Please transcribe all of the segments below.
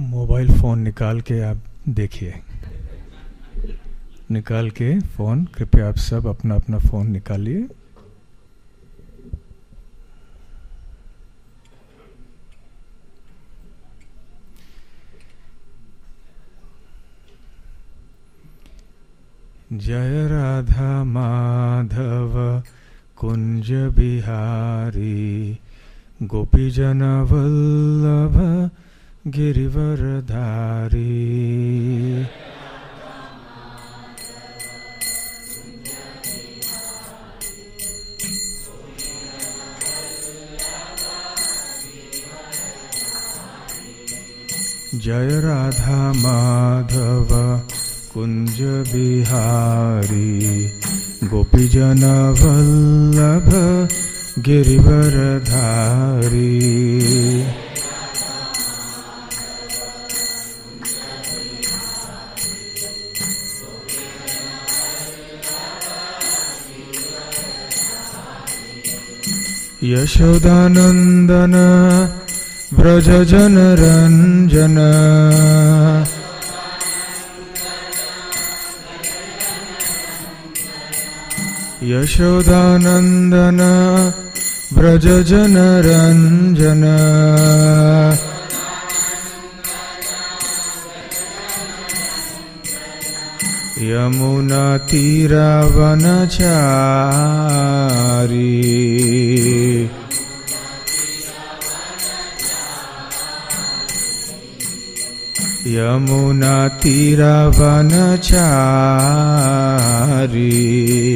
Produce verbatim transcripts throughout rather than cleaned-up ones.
Mobile phone निकाल के आप देखिए, निकाल के फ़ोन, कृपया आप सब अपना अपना फ़ोन निकालिए। जय राधा माधव कुंज बिहारी, गोपी जन वल्लभ गिरिवरधारी। जय राधा माधव कुंज बिहारी, गोपी जन वल्लभ गिरिवरधारी। यशोदानंदन व्रज जन रंजन, यशोदानंदन व्रज जन रंजन। यमुना तीरावनचारी, यमुना तीरावनचारी।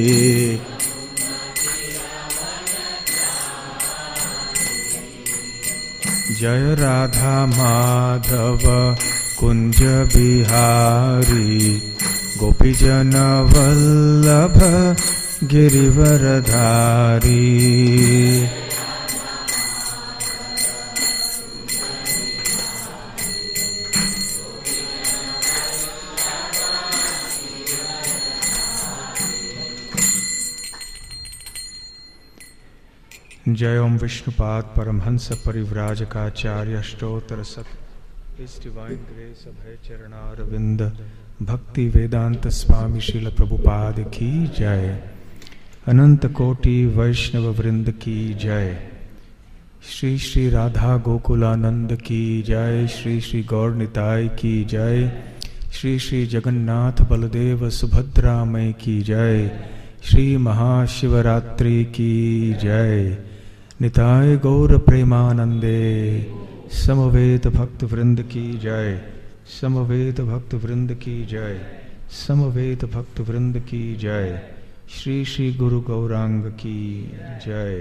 जय राधा माधव कुंज बिहारी, गोपी जन वल्लभ गिरिवरधारी। जय ओम विष्णुपाद परमहंस परिव्राजकाचार्य अष्टोत्तर सत। His divine grace अभय चरणारविंद, भक्ति वेदांत स्वामी श्रील प्रभुपाद की जय। अनंत कोटि वैष्णव वृंद की जय। श्री श्री राधा गोकुलानंद की जय। श्री श्री गौर निताय की जय। श्री श्री जगन्नाथ बलदेव सुभद्रा मई की जय। श्री महाशिवरात्रि की जय। निताय गौर प्रेमानंदे, समवेत भक्त वृंद की जय। समवेत भक्त वृंद की जय। समवेत भक्त वृंद की जय। श्री श्री गुरु गौरांग की जय।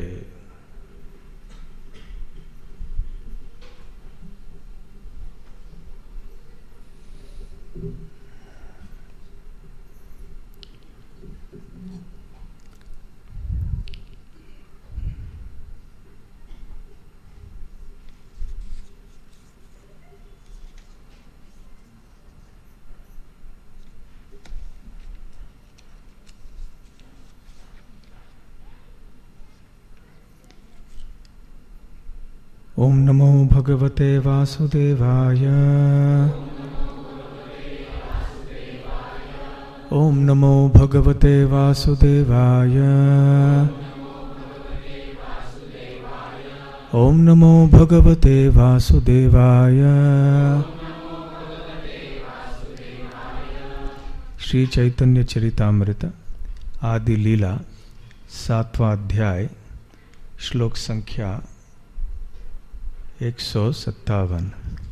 ओम नमो भगवते वासुदेवाय। ओम नमो भगवते वासुदेवाय। ओम नमो भगवते वासुदेवाय। श्री चैतन्य चरितामृत आदि लीला सातवां अध्याय, श्लोक संख्या एक सौ सत्तावन।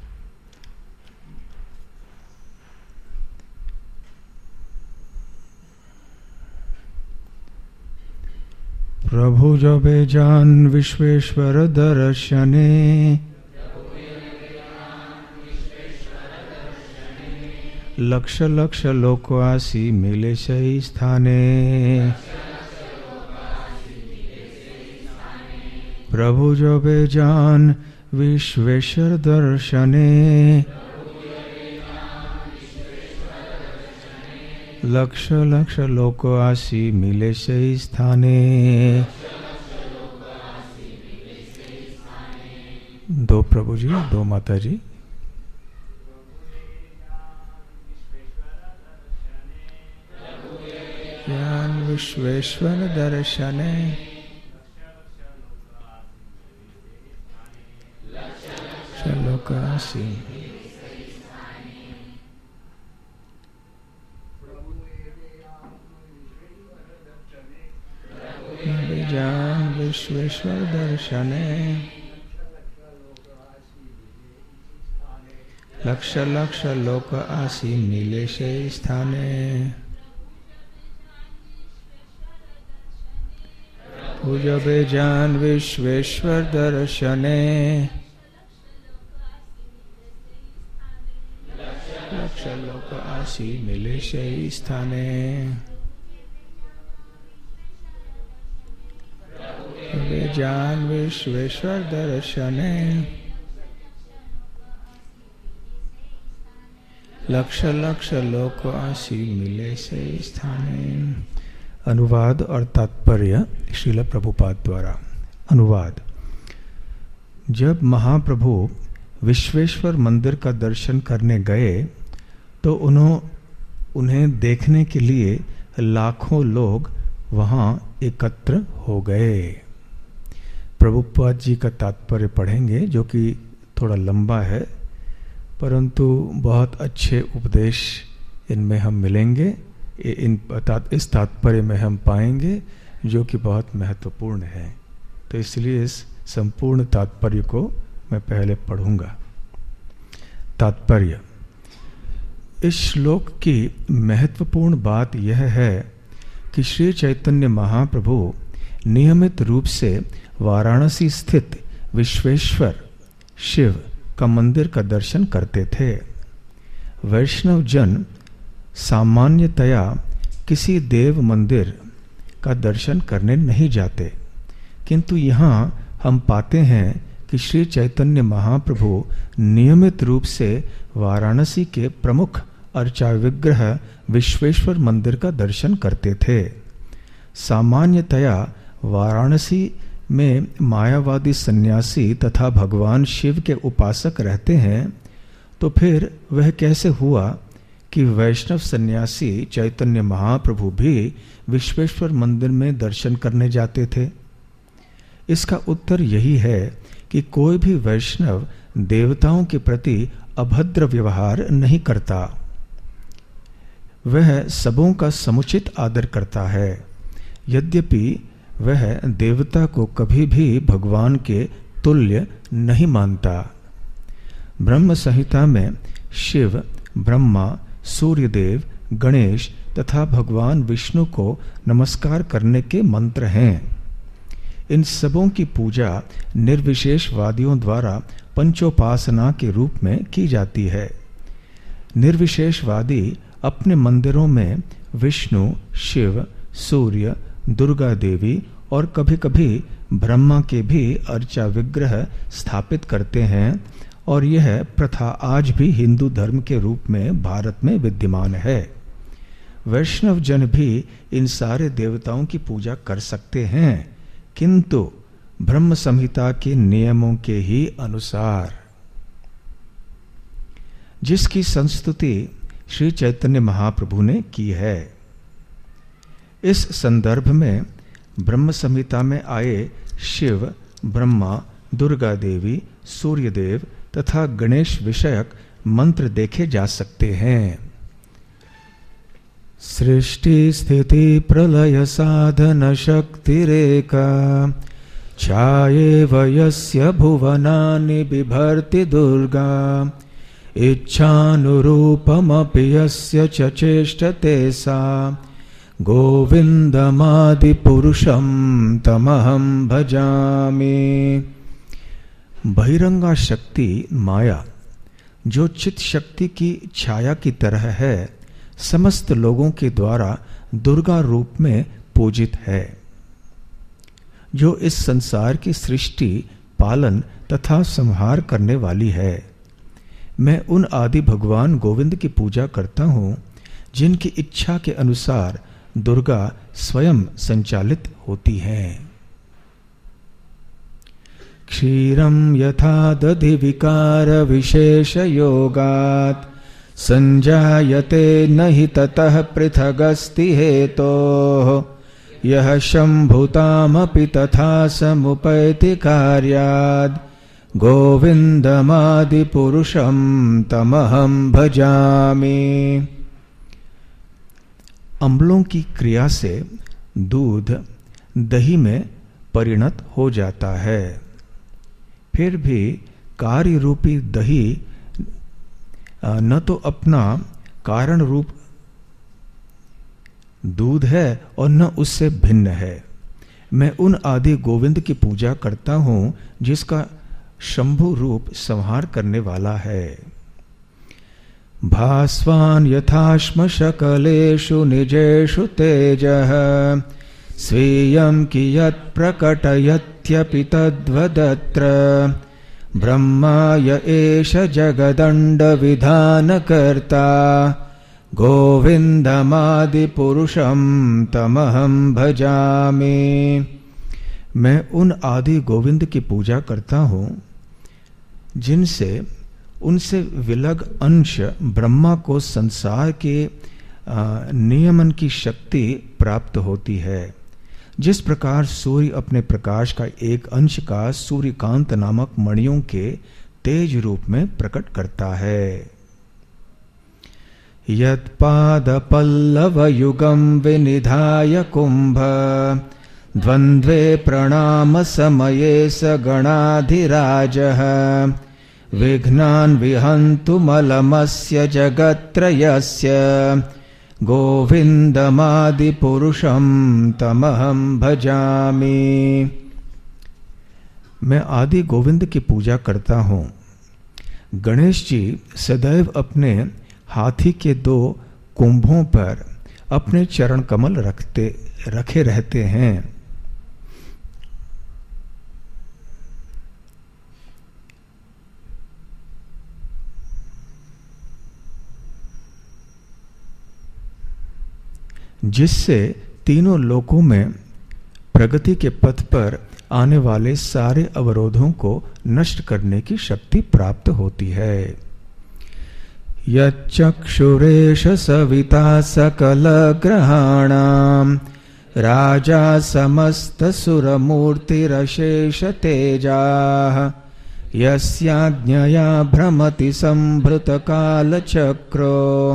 प्रभु जबे जान विश्वेश्वर दर्शने, लक्ष लक्ष लोकवासी मिले सही स्थाने। प्रभु जबे जान विश्वेश्वर दर्शने, लक्ष लक्ष लोकवासी मिले सही स्थाने। दो प्रभु जी, दो माता जी। ज्ञान विश्वेश्वर दर्शने लोकासी ज्ञान विश्वेश्वर दर्शने लक्ष लक्ष लोक आसी मिले से स्थाने पूजबे जान विश्वेश्वर दर्शने लक्ष लोक आसी मिले से स्थाने पूजबे जान विश्वेश्वर दर्शने लक्ष लक्ष लोक आसी मिले से स्थाने। अनुवाद और तात्पर्य श्रील प्रभुपाद द्वारा। अनुवाद। जब महाप्रभु विश्वेश्वर मंदिर का दर्शन करने गए तो उन्हों उन्हें देखने के लिए लाखों लोग वहां एकत्र हो गए। प्रभुपाद जी का तात्पर्य पढ़ेंगे जो कि थोड़ा लंबा है, परंतु बहुत अच्छे उपदेश इनमें हम मिलेंगे। इन इस तात्पर्य में हम पाएंगे जो कि बहुत महत्वपूर्ण है। तो इसलिए इस संपूर्ण तात्पर्य को मैं पहले पढ़ूंगा। तात्पर्य। इस श्लोक की महत्वपूर्ण बात यह है कि श्री चैतन्य महाप्रभु नियमित रूप से वाराणसी स्थित विश्वेश्वर शिव का मंदिर का दर्शन करते थे। वैष्णव जन सामान्यतया किसी देव मंदिर का दर्शन करने नहीं जाते, किंतु यहाँ हम पाते हैं कि श्री चैतन्य महाप्रभु नियमित रूप से वाराणसी के प्रमुख अर्चा विग्रह विश्वेश्वर मंदिर का दर्शन करते थे। सामान्यतया वाराणसी में मायावादी सन्यासी तथा भगवान शिव के उपासक रहते हैं, तो फिर वह कैसे हुआ कि वैष्णव सन्यासी चैतन्य महाप्रभु भी विश्वेश्वर मंदिर में दर्शन करने जाते थे? इसका उत्तर यही है कि कोई भी वैष्णव देवताओं के प्रति अभद्र व्यवहार नहीं करता। वह सबों का समुचित आदर करता है, यद्यपि वह देवता को कभी भी भगवान के तुल्य नहीं मानता। ब्रह्म संहिता में शिव, ब्रह्मा, सूर्यदेव, गणेश तथा भगवान विष्णु को नमस्कार करने के मंत्र हैं। इन सबों की पूजा निर्विशेषवादियों द्वारा पंचोपासना के रूप में की जाती है। निर्विशेषवादी अपने मंदिरों में विष्णु, शिव, सूर्य, दुर्गा देवी और कभी कभी ब्रह्मा के भी अर्चा विग्रह स्थापित करते हैं, और यह प्रथा आज भी हिंदू धर्म के रूप में भारत में विद्यमान है। वैष्णव जन भी इन सारे देवताओं की पूजा कर सकते हैं, किंतु ब्रह्म संहिता के नियमों के ही अनुसार। जिसकी संस्तुति श्री चैतन्य महाप्रभु ने की है। इस संदर्भ में ब्रह्म संहिता में आए शिव, ब्रह्मा, दुर्गा देवी, सूर्यदेव तथा गणेश विषयक मंत्र देखे जा सकते हैं। सृष्टि स्थिति प्रलय साधन शक्तिरेका छायेव यस्य भुवनानि बिभर्ति दुर्गा इच्छानुरूपमपि यस्य च चेष्टते सा गोविंदमादि पुरुषम तमहं भजामि। बहिरंगा शक्ति माया, जो चित शक्ति की छाया की तरह है, समस्त लोगों के द्वारा दुर्गा रूप में पूजित है, जो इस संसार की सृष्टि, पालन तथा संहार करने वाली है। मैं उन आदि भगवान गोविंद की पूजा करता हूँ, जिनकी इच्छा के अनुसार दुर्गा स्वयं संचालित होती हैं। क्षीरं यथा दधि विकार विशेष योगात् संजायते नहि ततः पृथगस्ति हेतोः यः शम्भुतामपि तथा समुपैति कार्याद् गोविन्दमादिपुरुषं तमहं भजामि। अम्लों की क्रिया से दूध दही में परिणत हो जाता है, फिर भी कार्य रूपी दही न तो अपना कारण रूप दूध है और न उससे भिन्न है। मैं उन आदि गोविंद की पूजा करता हूं जिसका शंभु रूप संहार करने वाला है। भास्वान् यथाश्म शकलेषु निजेषु तेजः स्वीयं कियत् प्रकटयत्यपि तद्वदत्र ब्रह्माय एष जगदण्ड विधानकर्ता गोविन्दमादिपुरुषं तमहं भजामि। मैं उन आदि गोविंद की पूजा करता हूं जिनसे उनसे विलग अंश ब्रह्मा को संसार के नियमन की शक्ति प्राप्त होती है। जिस प्रकार सूर्य अपने प्रकाश का एक अंश का सूर्यकांत नामक मणियों के तेज रूप में प्रकट करता है। यत्पादपल्लवयुगं विनिधाय कुंभ द्वन्द्वे प्रणाम समये स गणाधिराजः विघ्नान् विहन्तु मलमस्य जगत्त्रयस्य गोविन्दमादिपुरुषं तमहं भजामि। मैं आदि गोविंद की पूजा करता हूँ। गणेश जी सदैव अपने हाथी के दो कुंभों पर अपने चरण कमल रखते रखे रहते हैं। जिससे तीनों लोकों में प्रगति के पथ पर आने वाले सारे अवरोधों को नष्ट करने की शक्ति प्राप्त होती है। यच्चक्षुरेश सविता सकल ग्रहाणां राजा समस्त सुरमूर्तिरशेष तेजाः यस्याज्ञया भ्रमति संभृत कालचक्रो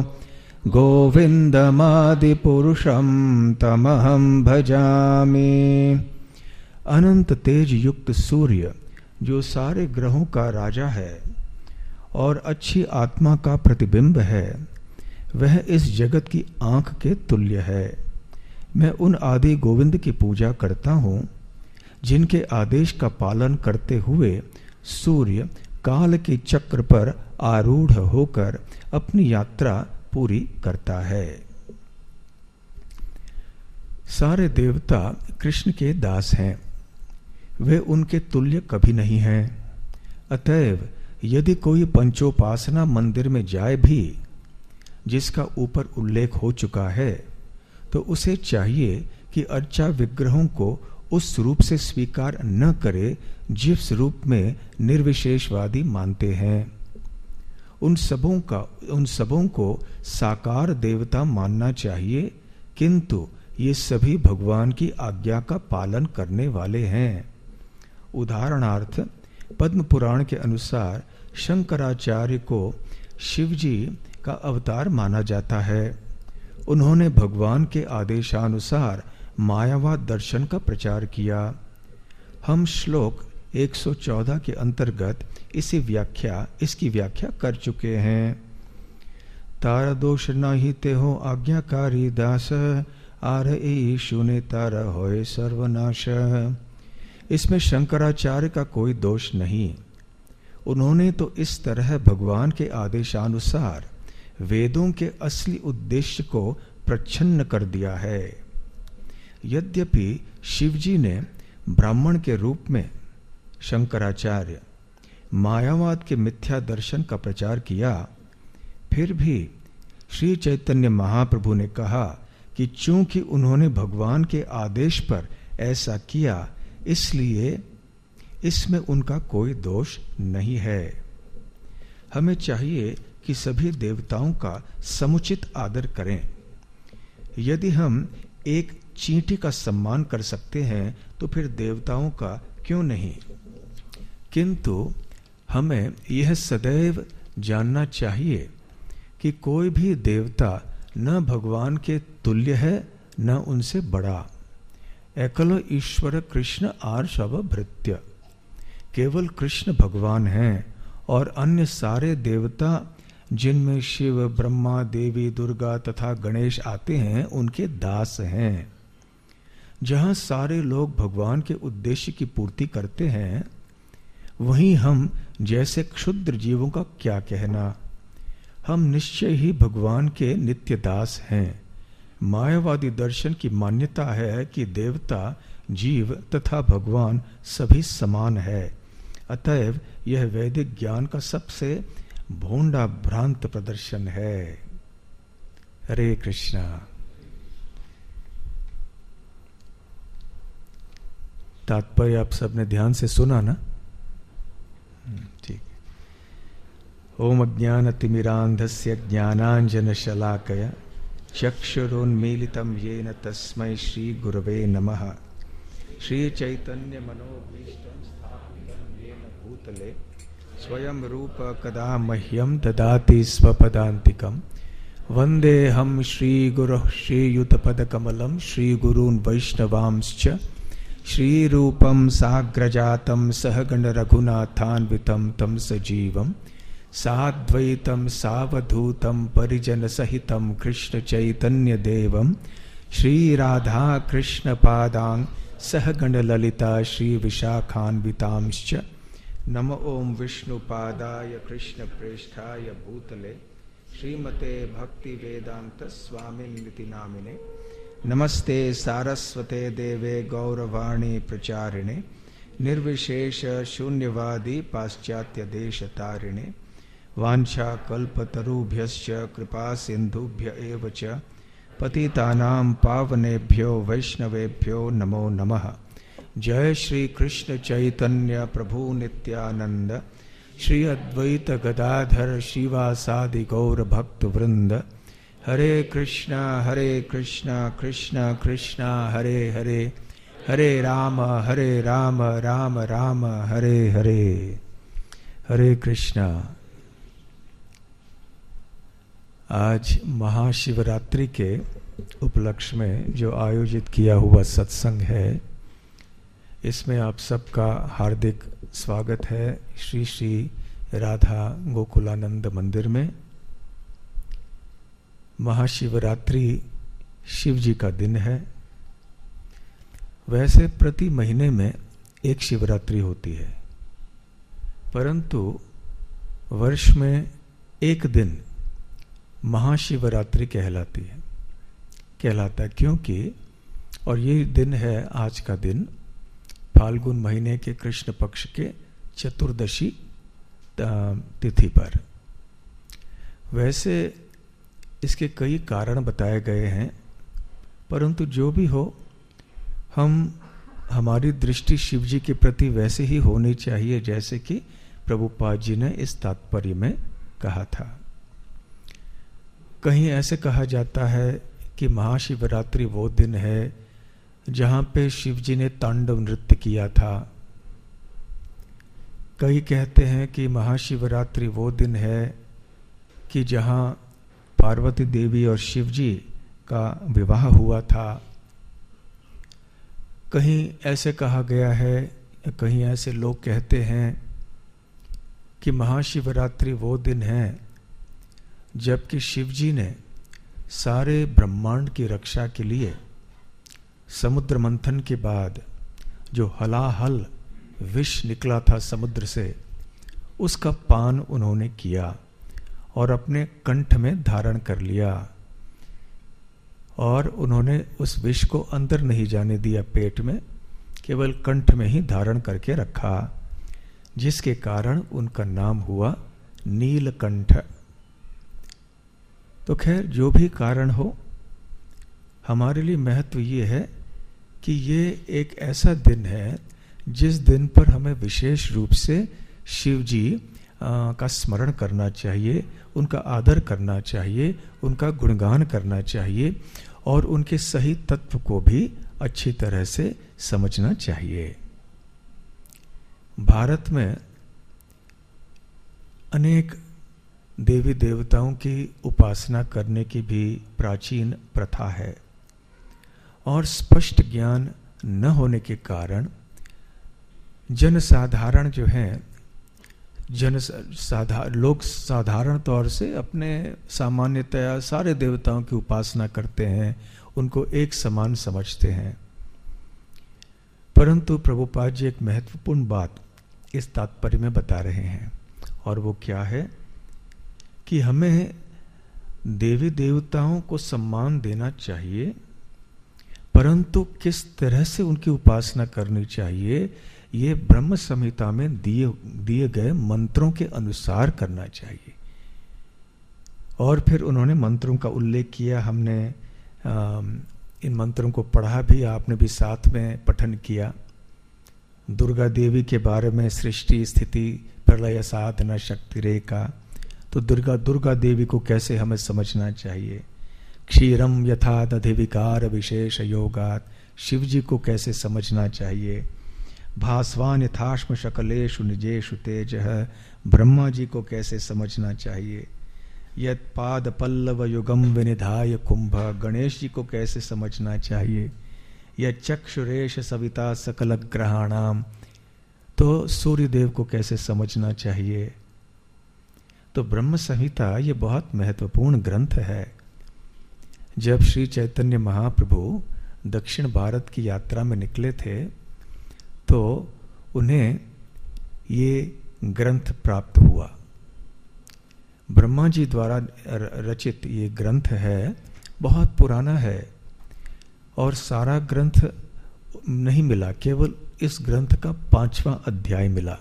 गोविन्दमादिपुरुषं तमहं भजामि। अनंत तेज युक्त सूर्य जो सारे ग्रहों का राजा है और अच्छी आत्मा का प्रतिबिंब है, वह इस जगत की आंख के तुल्य है। मैं उन आदि गोविंद की पूजा करता हूँ जिनके आदेश का पालन करते हुए सूर्य काल के चक्र पर आरूढ़ होकर अपनी यात्रा पूरी करता है। सारे देवता कृष्ण के दास हैं, वे उनके तुल्य कभी नहीं हैं। अतएव यदि कोई पंचोपासना मंदिर में जाए भी, जिसका ऊपर उल्लेख हो चुका है, तो उसे चाहिए कि अर्चा विग्रहों को उस रूप से स्वीकार न करे जिस रूप में निर्विशेषवादी मानते हैं। उन सबों का उन सबों को साकार देवता मानना चाहिए, किंतु ये सभी भगवान की आज्ञा का पालन करने वाले हैं। उदाहरणार्थ पद्म पुराण के अनुसार शंकराचार्य को शिवजी का अवतार माना जाता है। उन्होंने भगवान के आदेशानुसार मायावाद दर्शन का प्रचार किया। हम श्लोक एक सौ चौदह के अंतर्गत इसी व्याख्या इसकी व्याख्या कर चुके हैं। तार दोष नहीं ते हो आज्ञाकारी दास, आर ईशु ने तार होए सर्वनाश। इसमें शंकराचार्य का कोई दोष नहीं। उन्होंने तो इस तरह भगवान के आदेशानुसार वेदों के असली उद्देश्य को प्रच्छन्न कर दिया है। यद्यपि शिवजी ने ब्राह्मण के रूप में शंकराचार्य मायावाद के मिथ्या दर्शन का प्रचार किया, फिर भी श्री चैतन्य महाप्रभु ने कहा कि चूंकि उन्होंने भगवान के आदेश पर ऐसा किया, इसलिए इसमें उनका कोई दोष नहीं है। हमें चाहिए कि सभी देवताओं का समुचित आदर करें। यदि हम एक चींटी का सम्मान कर सकते हैं तो फिर देवताओं का क्यों नहीं। किंतु हमें यह सदैव जानना चाहिए कि कोई भी देवता न भगवान के तुल्य है न उनसे बड़ा। एकल ईश्वर कृष्ण आर सब भृत्य, केवल कृष्ण भगवान हैं और अन्य सारे देवता जिनमें शिव, ब्रह्मा, देवी, दुर्गा तथा गणेश आते हैं उनके दास हैं। जहां सारे लोग भगवान के उद्देश्य की पूर्ति करते हैं, वहीं हम जैसे क्षुद्र जीवों का क्या कहना। हम निश्चय ही भगवान के नित्य दास हैं। मायावादी दर्शन की मान्यता है कि देवता, जीव तथा भगवान सभी समान है। अतएव यह वैदिक ज्ञान का सबसे भोंडा भ्रांत प्रदर्शन है। हरे कृष्णा। तात्पर्य आप सबने ध्यान से सुना ना? ठीक। ओम अज्ञानतिमिरान्धस्य ज्ञानाञ्जनशलाकया चक्षुरुन्मीलितं येन तस्मै श्रीगुरवे नमः। श्रीचैतन्यमनोभीष्टं स्थापितं येन भूतले स्वयं रूप कदा मह्यं ददाति स्वपदान्तिकं। वन्देऽहं श्रीगुरुः श्रीयुतपदकमलं श्रीगुरून् वैष्णवांश्च श्रीरूपं साग्रजातं सहगण रघुनाथान्वितं तं सजीवं साद्वैतं सावधूतं परिजनसहितं कृष्ण चैतन्य देवं श्रीराधा कृष्ण पादां सहगण ललिता श्री विशाखान्वितांश्च। नमो ओम विष्णुपादाय कृष्ण प्रेष्ठाय भूतले श्रीमते भक्ति वेदांत स्वामिनिति नामिने। नमस्ते सारस्वते देवे गौरवाणी प्रचारिणे निर्विशेष शून्यवादी पाश्चात्य देश तारिणे। वांछा कल्पतरुभ्यश्च कृपा सिंधुभ्य एव च पतितानां पावनेभ्यो वैष्णवेभ्यो नमो नमः। जय श्री कृष्ण चैतन्य प्रभु नित्यानंद श्री अद्वैत गदाधर शिवासादि गौर भक्त वृंद। हरे कृष्णा हरे कृष्णा कृष्णा कृष्णा हरे हरे, हरे राम हरे राम राम राम हरे हरे। हरे कृष्णा। आज महाशिवरात्रि के उपलक्ष्य में जो आयोजित किया हुआ सत्संग है, इसमें आप सबका हार्दिक स्वागत है श्री श्री राधा गोकुलानंद मंदिर में। महाशिवरात्रि शिव जी का दिन है। वैसे प्रति महीने में एक शिवरात्रि होती है, परंतु वर्ष में एक दिन महाशिवरात्रि कहलाती है कहलाता है क्योंकि, और ये दिन है आज का दिन, फाल्गुन महीने के कृष्ण पक्ष के चतुर्दशी तिथि पर। वैसे इसके कई कारण बताए गए हैं, परंतु जो भी हो, हम हमारी दृष्टि शिव जी के प्रति वैसे ही होनी चाहिए जैसे कि प्रभुपाद जी ने इस तात्पर्य में कहा था। कहीं ऐसे कहा जाता है कि महाशिवरात्रि वो दिन है जहाँ पे शिव जी ने तांडव नृत्य किया था। कई कहते हैं कि महाशिवरात्रि वो दिन है कि जहाँ पार्वती देवी और शिव जी का विवाह हुआ था। कहीं ऐसे कहा गया है, कहीं ऐसे लोग कहते हैं कि महाशिवरात्रि वो दिन है जबकि शिव जी ने सारे ब्रह्मांड की रक्षा के लिए समुद्र मंथन के बाद जो हलाहल विष निकला था समुद्र से, उसका पान उन्होंने किया और अपने कंठ में धारण कर लिया, और उन्होंने उस विष को अंदर नहीं जाने दिया पेट में, केवल कंठ में ही धारण करके रखा, जिसके कारण उनका नाम हुआ नीलकंठ। तो खैर जो भी कारण हो, हमारे लिए महत्व ये है कि ये एक ऐसा दिन है जिस दिन पर हमें विशेष रूप से शिव जी का स्मरण करना चाहिए, उनका आदर करना चाहिए, उनका गुणगान करना चाहिए और उनके सही तत्व को भी अच्छी तरह से समझना चाहिए। भारत में अनेक देवी देवताओं की उपासना करने की भी प्राचीन प्रथा है और स्पष्ट ज्ञान न होने के कारण जन साधारण जो हैं, जन साधारण लोग साधारण तौर से अपने सामान्यतया सारे देवताओं की उपासना करते हैं, उनको एक समान समझते हैं। परंतु प्रभुपाद जी एक महत्वपूर्ण बात इस तात्पर्य में बता रहे हैं और वो क्या है कि हमें देवी देवताओं को सम्मान देना चाहिए, परंतु किस तरह से उनकी उपासना करनी चाहिए ये ब्रह्म संहिता में दिए दिए गए मंत्रों के अनुसार करना चाहिए। और फिर उन्होंने मंत्रों का उल्लेख किया, हमने आ, इन मंत्रों को पढ़ा भी, आपने भी साथ में पठन किया। दुर्गा देवी के बारे में सृष्टि स्थिति प्रलय साधना शक्ति रेखा, तो दुर्गा दुर्गा देवी को कैसे हमें समझना चाहिए। क्षीरम यथा दधिविकार विशेष योगात, शिव जी को कैसे समझना चाहिए। भास्वान यथाश्म शकलेषु निजेषु तेज, ब्रह्मा जी को कैसे समझना चाहिए। यत पाद पल्लव युगम विनिधाय कुंभ, गणेश जी को कैसे समझना चाहिए। यह चक्षुरेश सविता सकल ग्रहाणाम, तो सूर्य देव को कैसे समझना चाहिए। तो ब्रह्म संहिता ये बहुत महत्वपूर्ण ग्रंथ है। जब श्री चैतन्य महाप्रभु दक्षिण भारत की यात्रा में निकले थे तो उन्हें ये ग्रंथ प्राप्त हुआ। ब्रह्मा जी द्वारा रचित ये ग्रंथ है, बहुत पुराना है और सारा ग्रंथ नहीं मिला, केवल इस ग्रंथ का पांचवा अध्याय मिला।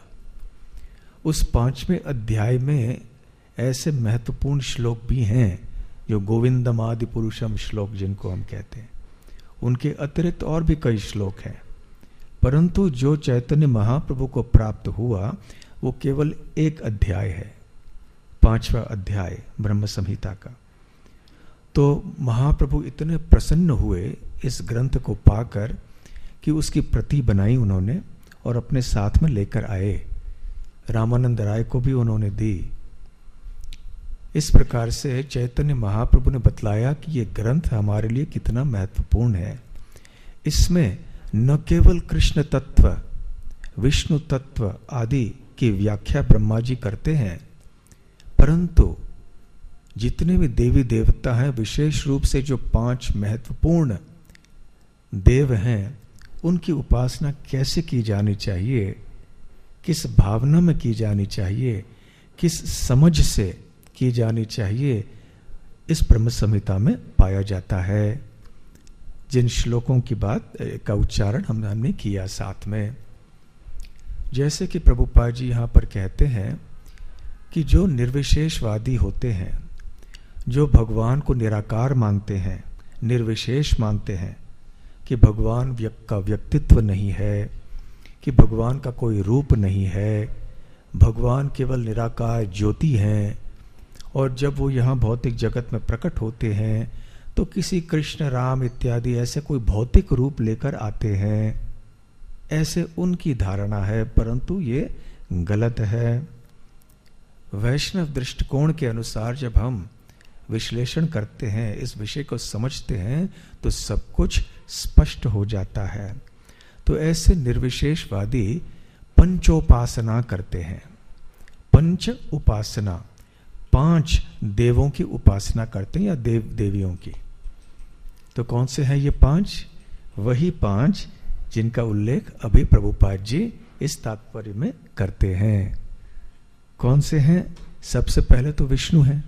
उस पांचवें अध्याय में ऐसे महत्वपूर्ण श्लोक भी हैं जो गोविंदम आदि पुरुषम श्लोक जिनको हम कहते हैं, उनके अतिरिक्त और भी कई श्लोक हैं। परंतु जो चैतन्य महाप्रभु को प्राप्त हुआ वो केवल एक अध्याय है, पांचवा अध्याय ब्रह्म संहिता का। तो महाप्रभु इतने प्रसन्न हुए इस ग्रंथ को पाकर कि उसकी प्रति बनाई उन्होंने और अपने साथ में लेकर आए। रामानंद राय को भी उन्होंने दी। इस प्रकार से चैतन्य महाप्रभु ने बतलाया कि ये ग्रंथ हमारे लिए कितना महत्वपूर्ण है। इसमें न केवल कृष्ण तत्व, विष्णु तत्व आदि की व्याख्या ब्रह्मा जी करते हैं, परंतु जितने भी देवी देवता हैं, विशेष रूप से जो पांच महत्वपूर्ण देव हैं, उनकी उपासना कैसे की जानी चाहिए, किस भावना में की जानी चाहिए, किस समझ से की जानी चाहिए, इस ब्रह्म संहिता में पाया जाता है। जिन श्लोकों की बात का उच्चारण हम हमने किया साथ में, जैसे कि प्रभुपाद जी यहाँ पर कहते हैं कि जो निर्विशेषवादी होते हैं, जो भगवान को निराकार मानते हैं, निर्विशेष मानते हैं कि भगवान व्यक्ति का व्यक्तित्व नहीं है, कि भगवान का कोई रूप नहीं है, भगवान केवल निराकार ज्योति हैं, और जब वो यहाँ भौतिक जगत में प्रकट होते हैं तो किसी कृष्ण राम इत्यादि ऐसे कोई भौतिक रूप लेकर आते हैं, ऐसे उनकी धारणा है, परंतु ये गलत है। वैष्णव दृष्टिकोण के अनुसार जब हम विश्लेषण करते हैं, इस विषय को समझते हैं, तो सब कुछ स्पष्ट हो जाता है। तो ऐसे निर्विशेषवादी पंचोपासना करते हैं। पंच उपासना, पांच देवों की उपासना करते हैं या देव देवियों की। तो कौन से हैं ये पांच? वही पांच जिनका उल्लेख अभी प्रभुपाद जी इस तात्पर्य में करते हैं। कौन से हैं? सबसे पहले तो विष्णु हैं।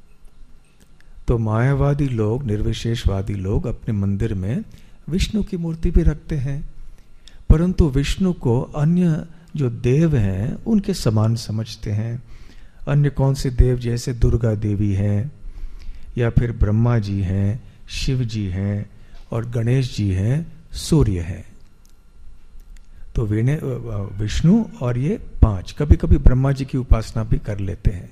तो मायावादी लोग, निर्विशेषवादी लोग अपने मंदिर में विष्णु की मूर्ति भी रखते हैं, परंतु विष्णु को अन्य जो देव हैं उनके समान समझते हैं। अन्य कौन से देव? जैसे दुर्गा देवी हैं, या फिर ब्रह्मा जी हैं, शिव जी हैं, और गणेश जी हैं, सूर्य हैं। तो वीणे विष्णु और ये पांच, कभी कभी ब्रह्मा जी की उपासना भी कर लेते हैं।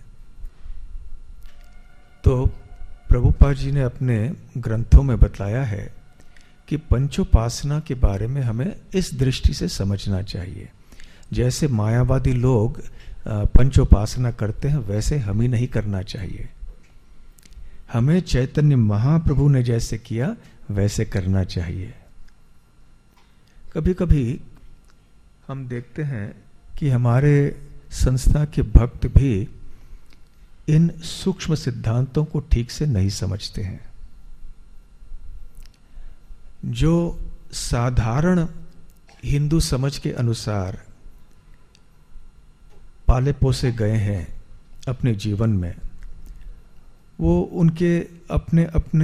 तो प्रभुपाद जी ने अपने ग्रंथों में बतलाया है कि पंचोपासना के बारे में हमें इस दृष्टि से समझना चाहिए। जैसे मायावादी लोग पंचोपासना करते हैं वैसे हम ही नहीं करना चाहिए। हमें चैतन्य महाप्रभु ने जैसे किया वैसे करना चाहिए। कभी कभी हम देखते हैं कि हमारे संस्था के भक्त भी इन सूक्ष्म सिद्धांतों को ठीक से नहीं समझते हैं। जो साधारण हिंदू समझ के अनुसार पाले पोसे गए हैं अपने जीवन में, वो उनके अपने अपने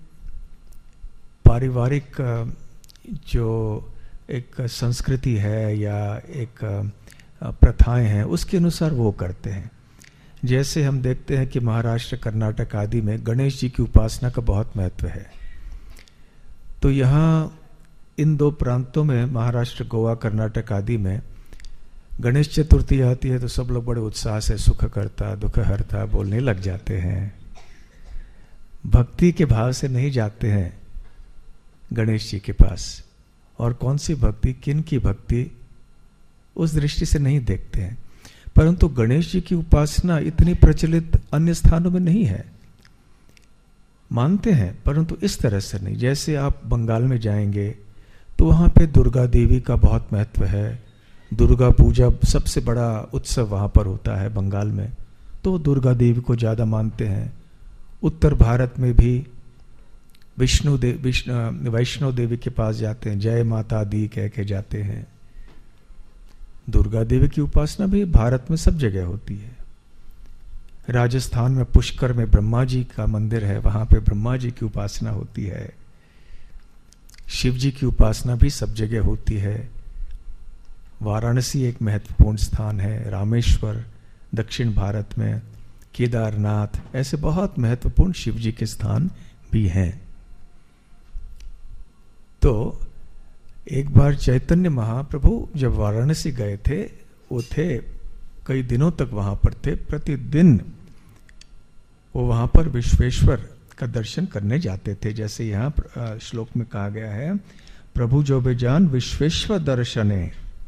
पारिवारिक जो एक संस्कृति है या एक प्रथाएं हैं उसके अनुसार वो करते हैं। जैसे हम देखते हैं कि महाराष्ट्र, कर्नाटक आदि में गणेश जी की उपासना का बहुत महत्व है। तो यहाँ इन दो प्रांतों में, महाराष्ट्र, गोवा, कर्नाटक आदि में गणेश चतुर्थी आती है तो सब लोग बड़े उत्साह से सुख करता दुख हरता बोलने लग जाते हैं। भक्ति के भाव से नहीं जाते हैं गणेश जी के पास, और कौन सी भक्ति, किन की भक्ति, उस दृष्टि से नहीं देखते हैं। परंतु गणेश जी की उपासना इतनी प्रचलित अन्य स्थानों में नहीं है। मानते हैं परंतु इस तरह से नहीं। जैसे आप बंगाल में जाएंगे तो वहाँ पे दुर्गा देवी का बहुत महत्व है। दुर्गा पूजा सबसे बड़ा उत्सव वहाँ पर होता है बंगाल में, तो दुर्गा देवी को ज़्यादा मानते हैं। उत्तर भारत में भी विष्णु देव विष्णु वैष्णो देवी के पास जाते हैं, जय माता दी कह के जाते हैं। दुर्गा देवी की उपासना भी भारत में सब जगह होती है। राजस्थान में पुष्कर में ब्रह्मा जी का मंदिर है, वहां पे ब्रह्मा जी की उपासना होती है। शिव जी की उपासना भी सब जगह होती है। वाराणसी एक महत्वपूर्ण स्थान है, रामेश्वर दक्षिण भारत में, केदारनाथ, ऐसे बहुत महत्वपूर्ण शिव जी के स्थान भी हैं। तो एक बार चैतन्य महाप्रभु जब वाराणसी गए थे, वो थे कई दिनों तक वहां पर थे। प्रतिदिन वो वहां पर विश्वेश्वर का दर्शन करने जाते थे। जैसे यहाँ श्लोक में कहा गया है, प्रभु जो बेजान विश्वेश्वर दर्शने,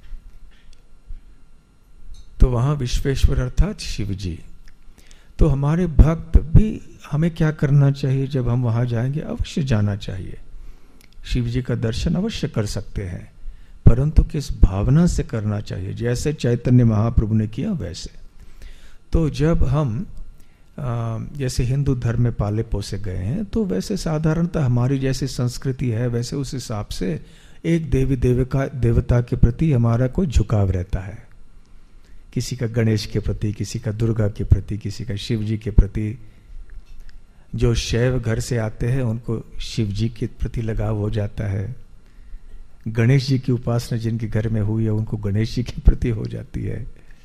तो वहां विश्वेश्वर अर्थात शिव जी। तो हमारे भक्त भी, हमें क्या करना चाहिए जब हम वहां जाएंगे? अवश्य जाना चाहिए, शिव जी का दर्शन अवश्य कर सकते हैं, परंतु किस भावना से करना चाहिए? जैसे चैतन्य महाप्रभु ने किया वैसे। तो जब हम आ, जैसे हिंदू धर्म में पाले पोसे गए हैं, तो वैसे साधारणतः हमारी जैसी संस्कृति है वैसे उस हिसाब से एक देवी देवका देवता के प्रति हमारा कोई झुकाव रहता है। किसी का गणेश के प्रति, किसी का दुर्गा के प्रति, किसी का शिव जी के प्रति। जो शैव घर से आते हैं उनको शिव जी के प्रति लगाव हो जाता है। गणेश जी की उपासना जिनके घर में हुई है उनको गणेश जी के प्रति हो जाती है।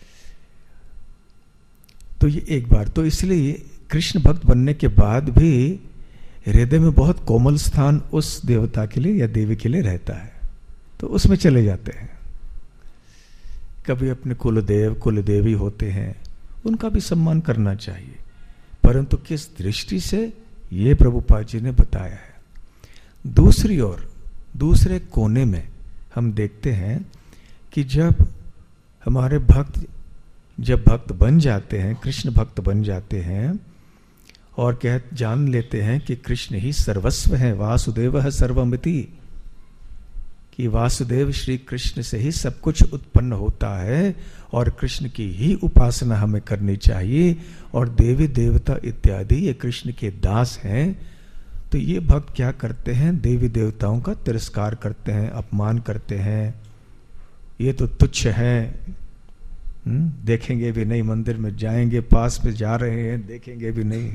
तो ये एक बार, तो इसलिए कृष्ण भक्त बनने के बाद भी हृदय में बहुत कोमल स्थान उस देवता के लिए या देवी के लिए रहता है, तो उसमें चले जाते हैं। कभी अपने कुलदेव कुलदेवी होते हैं, उनका भी सम्मान करना चाहिए, परंतु किस दृष्टि से, ये प्रभुपाद जी ने बताया है। दूसरी ओर, दूसरे कोने में हम देखते हैं कि जब हमारे भक्त जब भक्त बन जाते हैं, कृष्ण भक्त बन जाते हैं और कह जान लेते हैं कि कृष्ण ही सर्वस्व है, वासुदेव है सर्वमिति, कि वासुदेव श्री कृष्ण से ही सब कुछ उत्पन्न होता है और कृष्ण की ही उपासना हमें करनी चाहिए, और देवी देवता इत्यादि ये कृष्ण के दास हैं। तो ये भक्त क्या करते हैं? देवी देवताओं का तिरस्कार करते हैं, अपमान करते हैं। ये तो तुच्छ है, देखेंगे भी नहीं, मंदिर में जाएंगे, पास में जा रहे हैं, देखेंगे भी नहीं।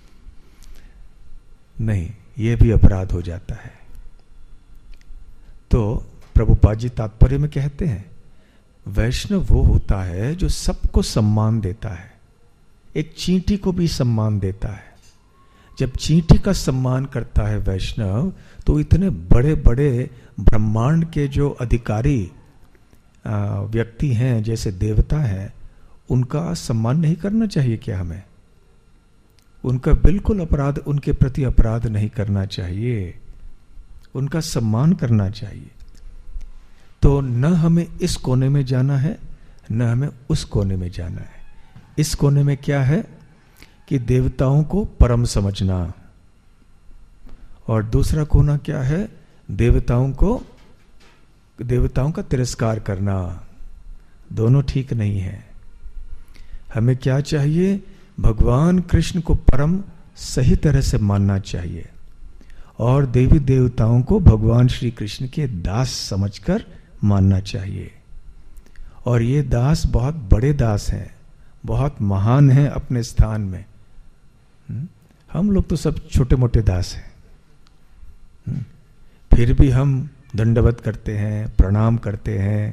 नहीं, ये भी अपराध हो जाता है। तो प्रभुपाद जी तात्पर्य में कहते हैं, वैष्णव वो होता है जो सबको सम्मान देता है, एक चींटी को भी सम्मान देता है। जब चींटी का सम्मान करता है वैष्णव, तो इतने बड़े बड़े ब्रह्मांड के जो अधिकारी व्यक्ति हैं, जैसे देवता हैं, उनका सम्मान नहीं करना चाहिए क्या हमें? उनका बिल्कुल अपराध, उनके प्रति अपराध नहीं करना चाहिए, उनका सम्मान करना चाहिए। तो न हमें इस कोने में जाना है, न हमें उस कोने में जाना है। इस कोने में क्या है कि देवताओं को परम समझना, और दूसरा कोना क्या है, देवताओं को देवताओं का तिरस्कार करना। दोनों ठीक नहीं है। हमें क्या चाहिए? भगवान कृष्ण को परम सही तरह से मानना चाहिए, और देवी देवताओं को भगवान श्री कृष्ण के दास समझकर मानना चाहिए। और ये दास बहुत बड़े दास हैं, बहुत महान हैं अपने स्थान में। हम लोग तो सब छोटे मोटे दास हैं, फिर भी हम दंडवत करते हैं, प्रणाम करते हैं,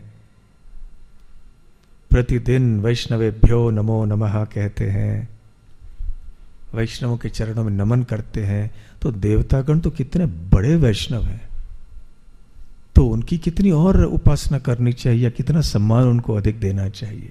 प्रतिदिन वैष्णवेभ्यो नमो नमः कहते हैं, वैष्णवों के चरणों में नमन करते हैं। तो देवतागण तो कितने बड़े वैष्णव हैं, तो उनकी कितनी और उपासना करनी चाहिए, कितना सम्मान उनको अधिक देना चाहिए।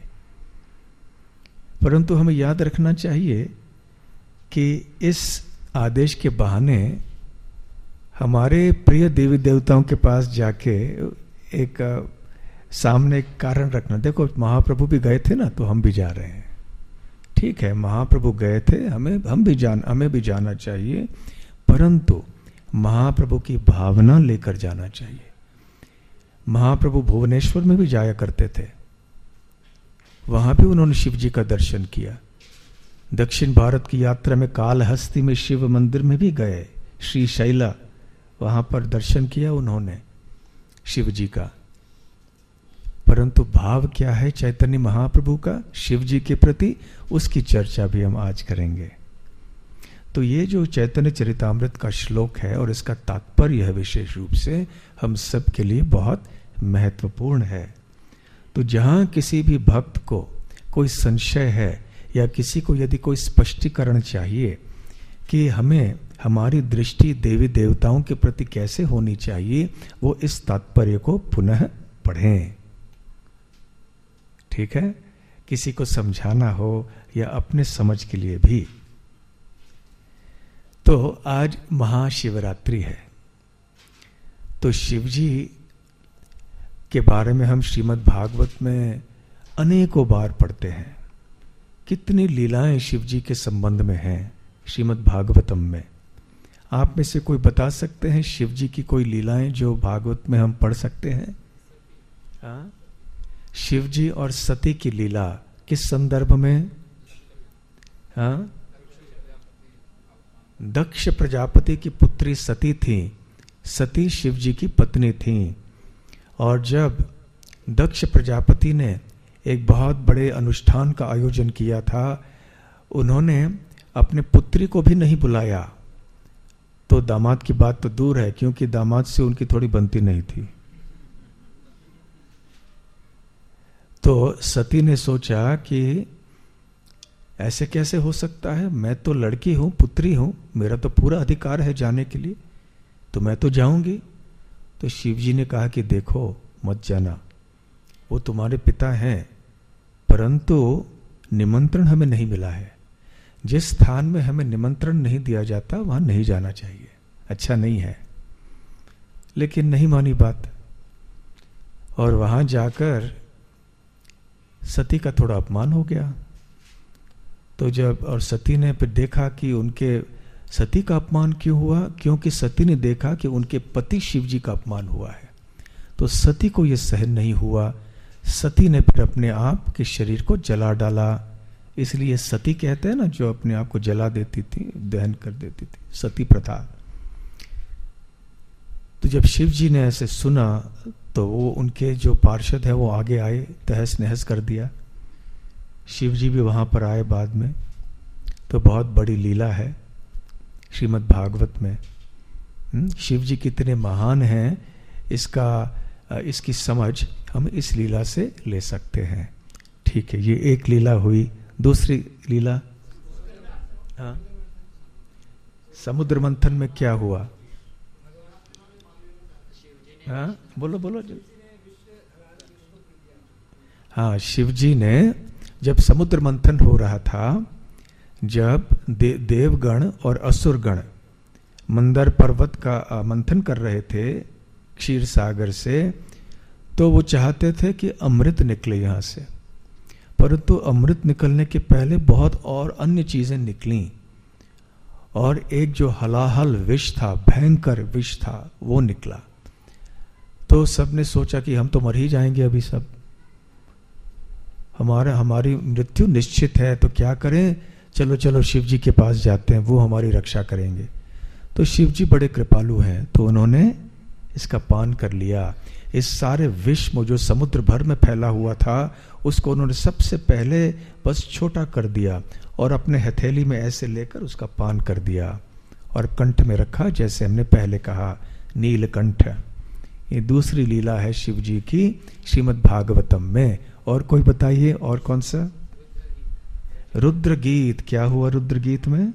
परंतु हमें याद रखना चाहिए कि इस आदेश के बहाने हमारे प्रिय देवी देवताओं के पास जाके एक सामने एक कारण रखना। देखो, महाप्रभु भी गए थे ना, तो हम भी जा रहे हैं। ठीक है, महाप्रभु गए थे, हमें हम भी जान हमें भी जाना चाहिए, परंतु महाप्रभु की भावना लेकर जाना चाहिए। महाप्रभु भुवनेश्वर में भी जाया करते थे, वहां भी उन्होंने शिव जी का दर्शन किया। दक्षिण भारत की यात्रा में कालहस्ती में शिव मंदिर में भी गए, श्री शैला, वहां पर दर्शन किया उन्होंने शिव जी का। परंतु भाव क्या है चैतन्य महाप्रभु का शिव जी के प्रति, उसकी चर्चा भी हम आज करेंगे। तो ये जो चैतन्य चरितामृत का श्लोक है और इसका तात्पर्य है, विशेष रूप से हम सब के लिए बहुत महत्वपूर्ण है। तो जहां किसी भी भक्त को कोई संशय है, या किसी को यदि कोई स्पष्टीकरण चाहिए कि हमें हमारी दृष्टि देवी देवताओं के प्रति कैसे होनी चाहिए, वो इस तात्पर्य को पुनः पढ़ें। ठीक है, किसी को समझाना हो या अपने समझ के लिए भी। तो आज महाशिवरात्रि है, तो शिव जी के बारे में हम श्रीमद् भागवत में अनेकों बार पढ़ते हैं। कितनी लीलाएं शिव जी के संबंध में हैं श्रीमद् भागवतम में। आप में से कोई बता सकते हैं शिव जी की कोई लीलाएं जो भागवत में हम पढ़ सकते हैं? हाँ, शिव जी और सती की लीला किस संदर्भ में? हाँ, दक्ष प्रजापति की पुत्री सती थी, सती शिव जी की पत्नी थी। और जब दक्ष प्रजापति ने एक बहुत बड़े अनुष्ठान का आयोजन किया था, उन्होंने अपने पुत्री को भी नहीं बुलाया। तो दामाद की बात तो दूर है, क्योंकि दामाद से उनकी थोड़ी बनती नहीं थी। तो सती ने सोचा कि ऐसे कैसे हो सकता है, मैं तो लड़की हूं, पुत्री हूं, मेरा तो पूरा अधिकार है जाने के लिए, तो मैं तो जाऊंगी। तो शिव जी ने कहा कि देखो, मत जाना, वो तुम्हारे पिता हैं, परंतु निमंत्रण हमें नहीं मिला है। जिस स्थान में हमें निमंत्रण नहीं दिया जाता वहां नहीं जाना चाहिए, अच्छा नहीं है। लेकिन नहीं मानी बात, और वहां जाकर सती का थोड़ा अपमान हो गया। तो जब और सती ने फिर देखा कि उनके सती का अपमान क्यों हुआ, क्योंकि सती ने देखा कि उनके पति शिव जी का अपमान हुआ है। तो सती को यह सहन नहीं हुआ, सती ने फिर अपने आप के शरीर को जला डाला। इसलिए सती कहते हैं ना, जो अपने आप को जला देती थी, दहन कर देती थी, सती प्रथा। तो जब शिव जी ने ऐसे सुना, तो वो उनके जो पार्षद है वो आगे आए, तहस नहस कर दिया। शिव जी भी वहां पर आए बाद में। तो बहुत बड़ी लीला है श्रीमद् भागवत में। शिव जी कितने महान हैं, इसका इसकी समझ हम इस लीला से ले सकते हैं। ठीक है, ये एक लीला हुई। दूसरी लीला, हाँ, समुद्र मंथन में क्या हुआ? हाँ, बोलो बोलो। हाँ, शिव जी ने जब समुद्र मंथन हो रहा था, जब दे, देवगण और असुरगण मंदर पर्वत का मंथन कर रहे थे क्षीर सागर से, तो वो चाहते थे कि अमृत निकले यहाँ से, परंतु अमृत निकलने के पहले बहुत और अन्य चीजें निकली, और एक जो हलाहल विष था, भयंकर विष था, वो निकला। तो सबने सोचा कि हम तो मर ही जाएंगे अभी सब, हमारा हमारी मृत्यु निश्चित है, तो क्या करें, चलो चलो शिव जी के पास जाते हैं, वो हमारी रक्षा करेंगे। तो शिव जी बड़े कृपालु हैं, तो उन्होंने इसका पान कर लिया। इस सारे विष में जो समुद्र भर में फैला हुआ था, उसको उन्होंने सबसे पहले बस छोटा कर दिया और अपने हथेली में ऐसे लेकर उसका पान कर दिया और कंठ में रखा, जैसे हमने पहले कहा नीलकंठ। ये दूसरी लीला है शिव जी की श्रीमद् भागवतम में। और कोई बताइए, और कौन सा? रुद्र गीत। क्या हुआ रुद्र गीत में?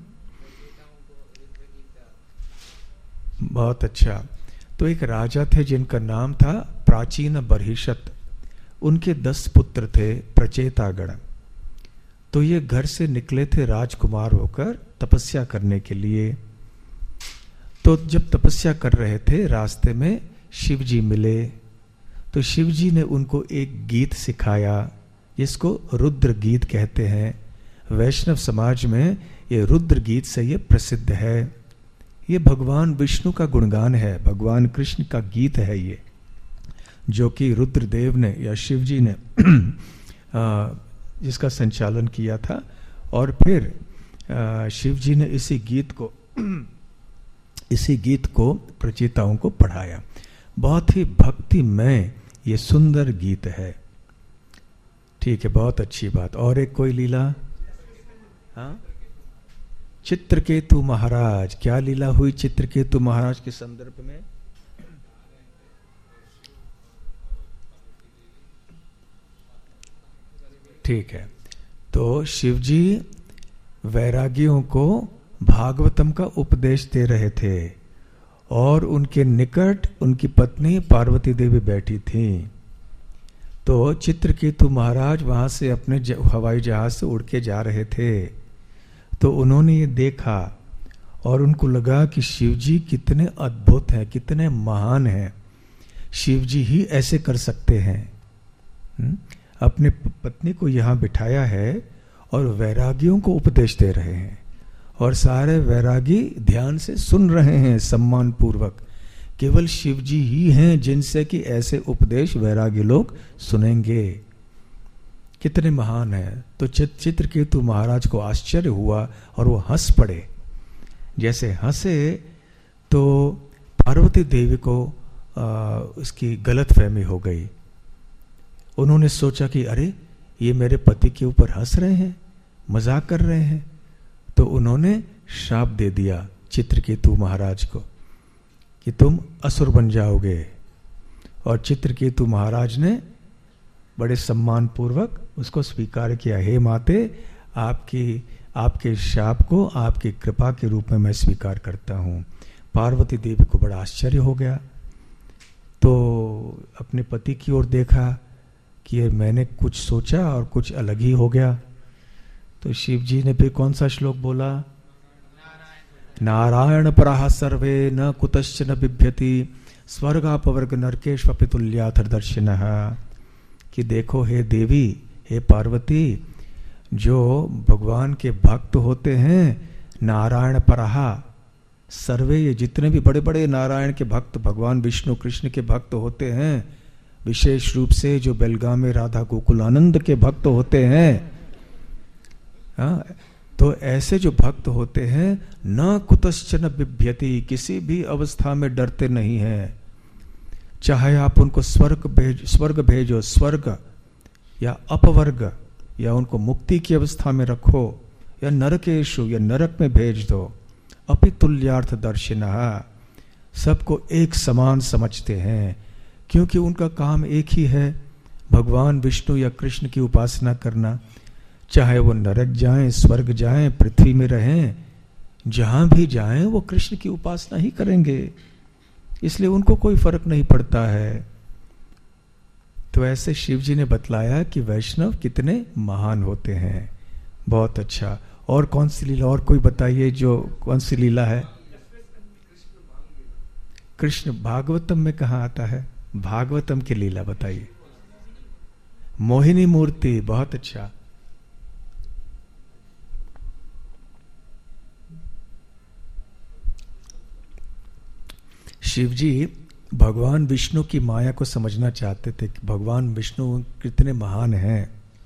बहुत अच्छा। तो एक राजा थे जिनका नाम था प्राचीन बर्हिषत। उनके दस पुत्र थे प्रचेतागण। तो ये घर से निकले थे राजकुमार होकर तपस्या करने के लिए। तो जब तपस्या कर रहे थे, रास्ते में शिव जी मिले। तो शिव जी ने उनको एक गीत सिखाया जिसको रुद्र गीत कहते हैं। वैष्णव समाज में ये रुद्र गीत से ये प्रसिद्ध है। ये भगवान विष्णु का गुणगान है, भगवान कृष्ण का गीत है ये, जो कि रुद्रदेव ने या शिव जी ने आ, जिसका संचालन किया था। और फिर आ, शिव जी ने इसी गीत को इसी गीत को प्रचेताओं को पढ़ाया। बहुत ही भक्तिमय ये सुंदर गीत है। ठीक है, बहुत अच्छी बात। और एक कोई लीला? हाँ, चित्रकेतु महाराज। क्या लीला हुई चित्रकेतु महाराज के संदर्भ में? ठीक है, तो शिवजी वैरागियों को भागवतम का उपदेश दे रहे थे और उनके निकट उनकी पत्नी पार्वती देवी बैठी थी। तो चित्रकेतु महाराज वहां से अपने हवाई जहाज से उड़ के जा रहे थे। तो उन्होंने ये देखा और उनको लगा कि शिवजी कितने अद्भुत हैं, कितने महान हैं, शिवजी ही ऐसे कर सकते हैं। हुँ? अपने पत्नी को यहाँ बिठाया है और वैरागियों को उपदेश दे रहे हैं और सारे वैरागी ध्यान से सुन रहे हैं सम्मान पूर्वक। केवल शिवजी ही हैं जिनसे कि ऐसे उपदेश वैरागी लोग सुनेंगे। कितने महान है। तो चित्रकेतु महाराज को आश्चर्य हुआ और वो हंस पड़े। जैसे हंसे तो पार्वती देवी को आ, उसकी गलत फहमी हो गई। उन्होंने सोचा कि अरे ये मेरे पति के ऊपर हंस रहे हैं, मजाक कर रहे हैं। तो उन्होंने श्राप दे दिया चित्रकेतु महाराज को कि तुम असुर बन जाओगे। और चित्रकेतु महाराज ने बड़े सम्मान पूर्वक उसको स्वीकार किया। हे माते, आपकी आपके शाप को आपकी कृपा के रूप में मैं स्वीकार करता हूँ। पार्वती देवी को बड़ा आश्चर्य हो गया। तो अपने पति की ओर देखा कि मैंने कुछ सोचा और कुछ अलग ही हो गया। तो शिव जी ने फिर कौन सा श्लोक बोला? नारायण पराः सर्वे न कुतश्च न बिभ्यति स्वर्गापवर्ग नरकेष्वपि तुल्याथ दर्शिनः। कि देखो हे देवी, हे पार्वती, जो भगवान के भक्त होते हैं, नारायण पराः सर्वे, ये जितने भी बड़े बड़े नारायण के भक्त, भगवान विष्णु कृष्ण के भक्त होते हैं, विशेष रूप से जो बेलगाम राधा गोकुलानंद के भक्त होते हैं, हाँ, तो ऐसे जो भक्त होते हैं, न कुतश्च न बिभ्यति, किसी भी अवस्था में डरते नहीं हैं। चाहे आप उनको स्वर्ग भेज स्वर्ग भेजो, स्वर्ग या अपवर्ग, या उनको मुक्ति की अवस्था में रखो, या नरकेशु, या नरक में भेज दो, अपि तुल्यार्थ दर्शिनः, सबको एक समान समझते हैं, क्योंकि उनका काम एक ही है, भगवान विष्णु या कृष्ण की उपासना करना। चाहे वो नरक जाएं, स्वर्ग जाएं, पृथ्वी में रहें, जहां भी जाएं वो कृष्ण की उपासना ही करेंगे। इसलिए उनको कोई फर्क नहीं पड़ता है। तो ऐसे शिव जी ने बतलाया कि वैष्णव कितने महान होते हैं। बहुत अच्छा। और कौन सी लीला, और कोई बताइए जो कौन सी लीला है? कृष्ण भागवतम में कहाँ आता है? भागवतम की लीला बताइए। मोहिनी मूर्ति, बहुत अच्छा। शिव जी भगवान विष्णु की माया को समझना चाहते थे कि भगवान विष्णु कितने महान हैं।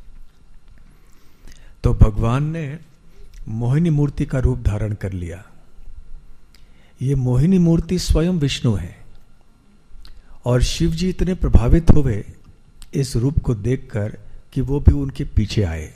तो भगवान ने मोहिनी मूर्ति का रूप धारण कर लिया। ये मोहिनी मूर्ति स्वयं विष्णु है। और शिव जी इतने प्रभावित हुए इस रूप को देखकर कि वो भी उनके पीछे आए।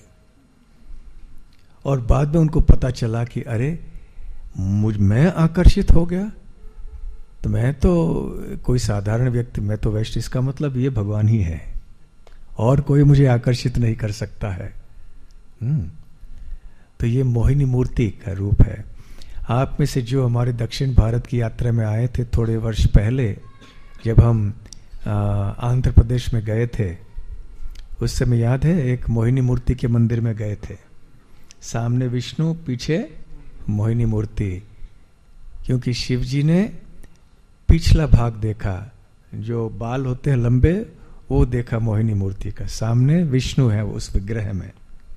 और बाद में उनको पता चला कि अरे मुझ मैं आकर्षित हो गया, तो मैं तो कोई साधारण व्यक्ति, मैं तो वैष्णव, इसका मतलब ये भगवान ही है और कोई मुझे आकर्षित नहीं कर सकता है। हम्म तो ये मोहिनी मूर्ति का रूप है। आप में से जो हमारे दक्षिण भारत की यात्रा में आए थे थोड़े वर्ष पहले, जब हम आंध्र प्रदेश में गए थे, उस समय याद है एक मोहिनी मूर्ति के मंदिर में गए थे। सामने विष्णु, पीछे मोहिनी मूर्ति। क्योंकि शिव जी ने पिछला भाग देखा, जो बाल होते हैं लंबे, वो देखा मोहिनी मूर्ति का। सामने विष्णु है उस विग्रह में।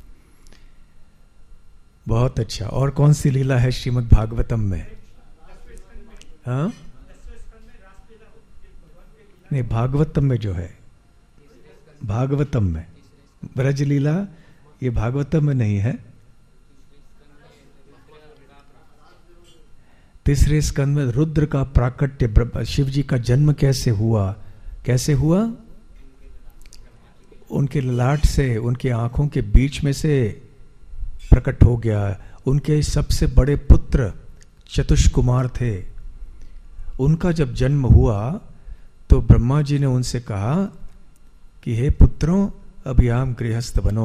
बहुत अच्छा। और कौन सी लीला है श्रीमद् भागवतम में? हाँ नहीं, भागवतम में जो है, भागवतम में ब्रज लीला, ये भागवतम में नहीं है। तीसरे स्कंद में रुद्र का प्राकट्य, शिव जी का जन्म कैसे हुआ? कैसे हुआ? उनके ललाट से, उनकी आंखों के बीच में से प्रकट हो गया। उनके सबसे बड़े पुत्र चतुष्कुमार थे। उनका जब जन्म हुआ तो ब्रह्मा जी ने उनसे कहा कि हे पुत्रों, अभियाम गृहस्थ बनो।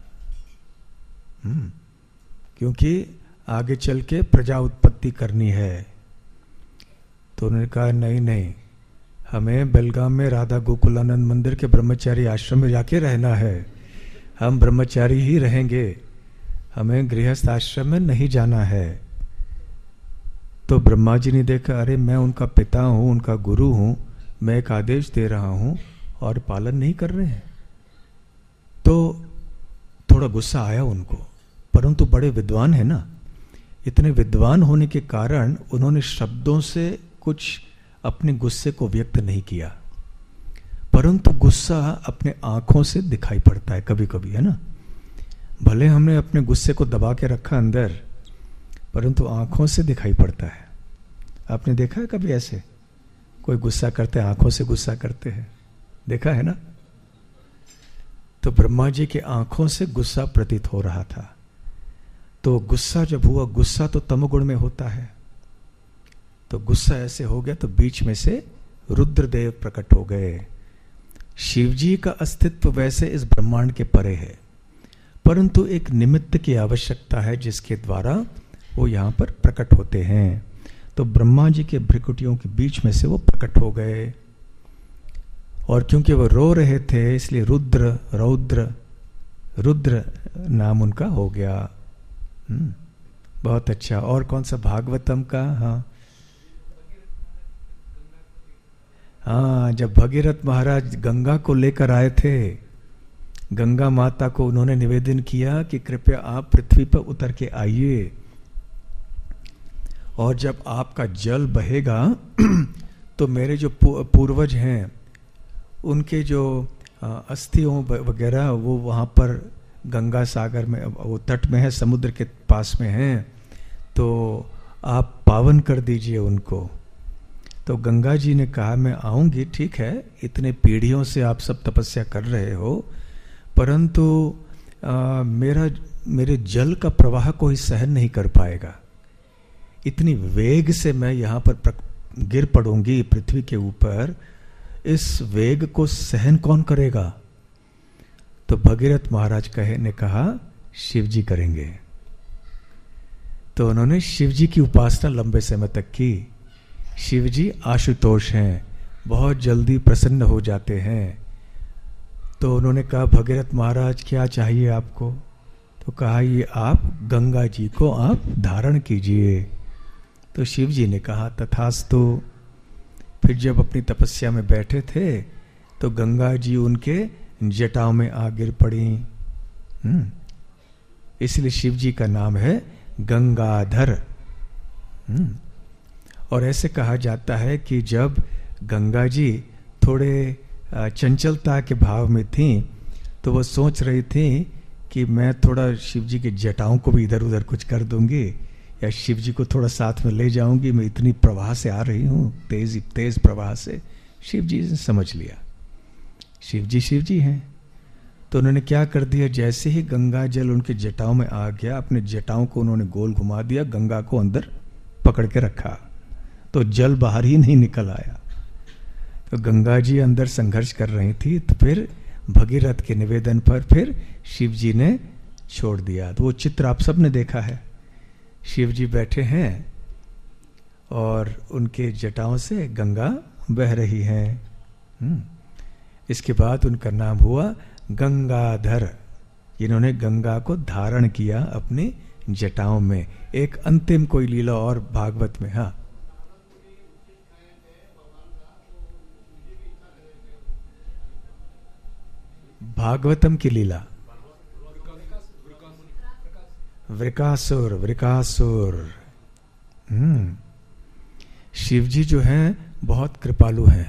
हम्म क्योंकि आगे चल के प्रजा उत्पत्ति करनी है। तो उन्होंने कहा नहीं नहीं, हमें बेलगाम में राधा गोकुलानंद मंदिर के ब्रह्मचारी आश्रम में जाके रहना है। हम ब्रह्मचारी ही रहेंगे, हमें गृहस्थ आश्रम में नहीं जाना है। तो ब्रह्मा जी ने देखा, अरे मैं उनका पिता हूं, उनका गुरु हूं, मैं एक आदेश दे रहा हूं और पालन नहीं कर रहे हैं। तो थोड़ा गुस्सा आया उनको, परंतु बड़े विद्वान है ना, इतने विद्वान होने के कारण उन्होंने शब्दों से कुछ अपने गुस्से को व्यक्त नहीं किया। परंतु गुस्सा अपने आंखों से दिखाई पड़ता है कभी कभी, है ना। भले हमने अपने गुस्से को दबा के रखा अंदर, परंतु आंखों से दिखाई पड़ता है। आपने देखा है कभी ऐसे कोई गुस्सा करते हैं, आंखों से गुस्सा करते हैं? देखा है ना। तो ब्रह्मा जी के आंखों से गुस्सा प्रतीत हो रहा था। तो गुस्सा जब हुआ, गुस्सा तो तमोगुण में होता है, तो गुस्सा ऐसे हो गया तो बीच में से रुद्रदेव प्रकट हो गए। शिव जी का अस्तित्व वैसे इस ब्रह्मांड के परे है, परंतु एक निमित्त की आवश्यकता है जिसके द्वारा वो यहां पर प्रकट होते हैं। तो ब्रह्मा जी के भ्रिकुटियों के बीच में से वो प्रकट हो गए। और क्योंकि वो रो रहे थे इसलिए रुद्र, रौद्र, रुद्र नाम उनका हो गया। हम्म बहुत अच्छा। और कौन सा? भागवतम का। हाँ हाँ जब भगीरथ महाराज गंगा को लेकर आए थे, गंगा माता को उन्होंने निवेदन किया कि कृपया आप पृथ्वी पर उतर के आइए, और जब आपका जल बहेगा तो मेरे जो पूर्वज हैं उनके जो अस्थियों वगैरह वो वहाँ पर गंगा सागर में, वो तट में है, समुद्र के पास में हैं, तो आप पावन कर दीजिए उनको। तो गंगा जी ने कहा मैं आऊँगी, ठीक है, इतने पीढ़ियों से आप सब तपस्या कर रहे हो, परंतु आ, मेरा मेरे जल का प्रवाह कोई सहन नहीं कर पाएगा। इतनी वेग से मैं यहाँ पर गिर पड़ूंगी पृथ्वी के ऊपर, इस वेग को सहन कौन करेगा? तो भगीरथ महाराज कहे ने कहा शिव जी करेंगे। तो उन्होंने शिव जी की उपासना लंबे समय तक की। शिव जी आशुतोष हैं, बहुत जल्दी प्रसन्न हो जाते हैं। तो उन्होंने कहा भगीरथ महाराज क्या चाहिए आपको? तो कहा ये आप गंगा जी को आप धारण कीजिए। तो शिव जी ने कहा तथास्तु। फिर जब अपनी तपस्या में बैठे थे तो गंगा जी उनके जटाओं में आ गिर पड़ी। हम्म इसलिए शिव जी का नाम है गंगाधर। हम्म और ऐसे कहा जाता है कि जब गंगा जी थोड़े चंचलता के भाव में थी तो वो सोच रही थी कि मैं थोड़ा शिव जी के जटाओं को भी इधर उधर कुछ कर दूंगी या शिव जी को थोड़ा साथ में ले जाऊंगी, मैं इतनी प्रवाह से आ रही हूँ, तेज तेज प्रवाह से। शिव जी ने समझ लिया शिव जी शिव जी हैं, तो उन्होंने क्या कर दिया, जैसे ही गंगा जल उनके जटाओं में आ गया, अपने जटाओं को उन्होंने गोल घुमा दिया, गंगा को अंदर पकड़ के रखा, तो जल बाहर ही नहीं निकल आया। तो गंगा जी अंदर संघर्ष कर रही थी, तो फिर भगीरथ के निवेदन पर फिर शिव जी ने छोड़ दिया। तो वो चित्र आप सब ने देखा है, शिव जी बैठे हैं और उनके जटाओं से गंगा बह रही है। इसके बाद उनका नाम हुआ गंगाधर। इन्होंने गंगा को धारण किया अपनी जटाओं में। एक अंतिम कोई लीला और भागवत में, हाँ भागवतम की लीला, वृकासुर वृकासुर। हम्म शिव जी जो हैं बहुत कृपालु हैं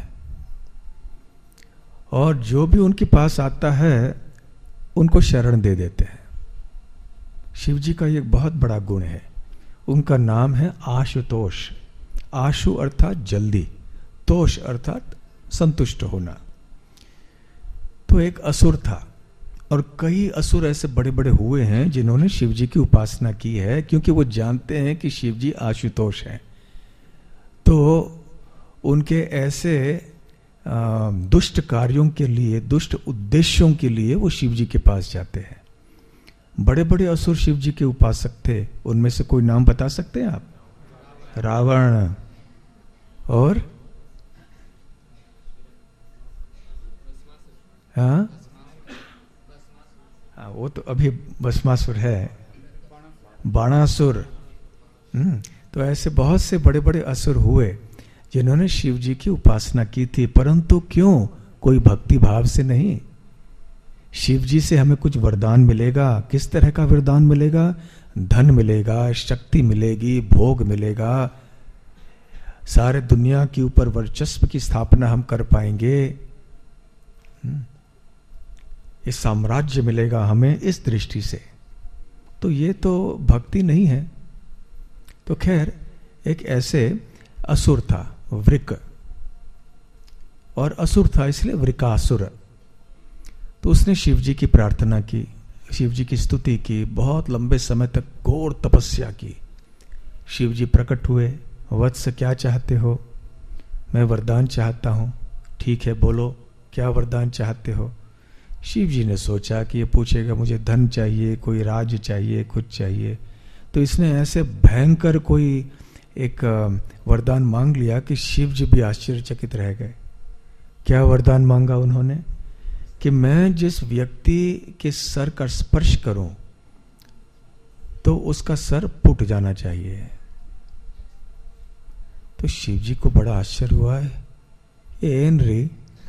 और जो भी उनके पास आता है उनको शरण दे देते हैं। शिव जी का एक बहुत बड़ा गुण है, उनका नाम है आशुतोष। आशु अर्थात जल्दी, तोष अर्थात संतुष्ट होना। तो एक असुर था और कई असुर ऐसे बड़े बड़े हुए हैं जिन्होंने शिव जी की उपासना की है, क्योंकि वो जानते हैं कि शिव जी आशुतोष हैं। तो उनके ऐसे दुष्ट कार्यों के लिए, दुष्ट उद्देश्यों के लिए वो शिव जी के पास जाते हैं। बड़े बड़े असुर शिव जी के उपासक थे, उनमें से कोई नाम बता सकते हैं आप? रावण और हाँ हाँ वो तो अभी भस्मासुर है, बाणासुर। हम्म तो ऐसे बहुत से बड़े बड़े असुर हुए जिन्होंने शिव जी की उपासना की थी, परंतु क्यों? कोई भक्ति भाव से नहीं। शिव जी से हमें कुछ वरदान मिलेगा, किस तरह का वरदान मिलेगा? धन मिलेगा, शक्ति मिलेगी, भोग मिलेगा, सारे दुनिया के ऊपर वर्चस्व की स्थापना हम कर पाएंगे, ये साम्राज्य मिलेगा हमें इस दृष्टि से। तो ये तो भक्ति नहीं है। तो खैर एक ऐसे असुर था वृक, और असुर था इसलिए वृकासुर। तो उसने शिव जी की प्रार्थना की, शिव जी की स्तुति की, बहुत लंबे समय तक घोर तपस्या की। शिव जी प्रकट हुए, वत्स क्या चाहते हो? मैं वरदान चाहता हूं। ठीक है बोलो क्या वरदान चाहते हो? शिव जी ने सोचा कि ये पूछेगा मुझे धन चाहिए, कोई राज चाहिए, कुछ चाहिए। तो इसने ऐसे भयंकर कोई एक वरदान मांग लिया कि शिव जी भी आश्चर्यचकित रह गए। क्या वरदान मांगा उन्होंने? कि मैं जिस व्यक्ति के सर का स्पर्श करूं तो उसका सर फूट जाना चाहिए। तो शिव जी को बड़ा आश्चर्य हुआ है, ये हेनरी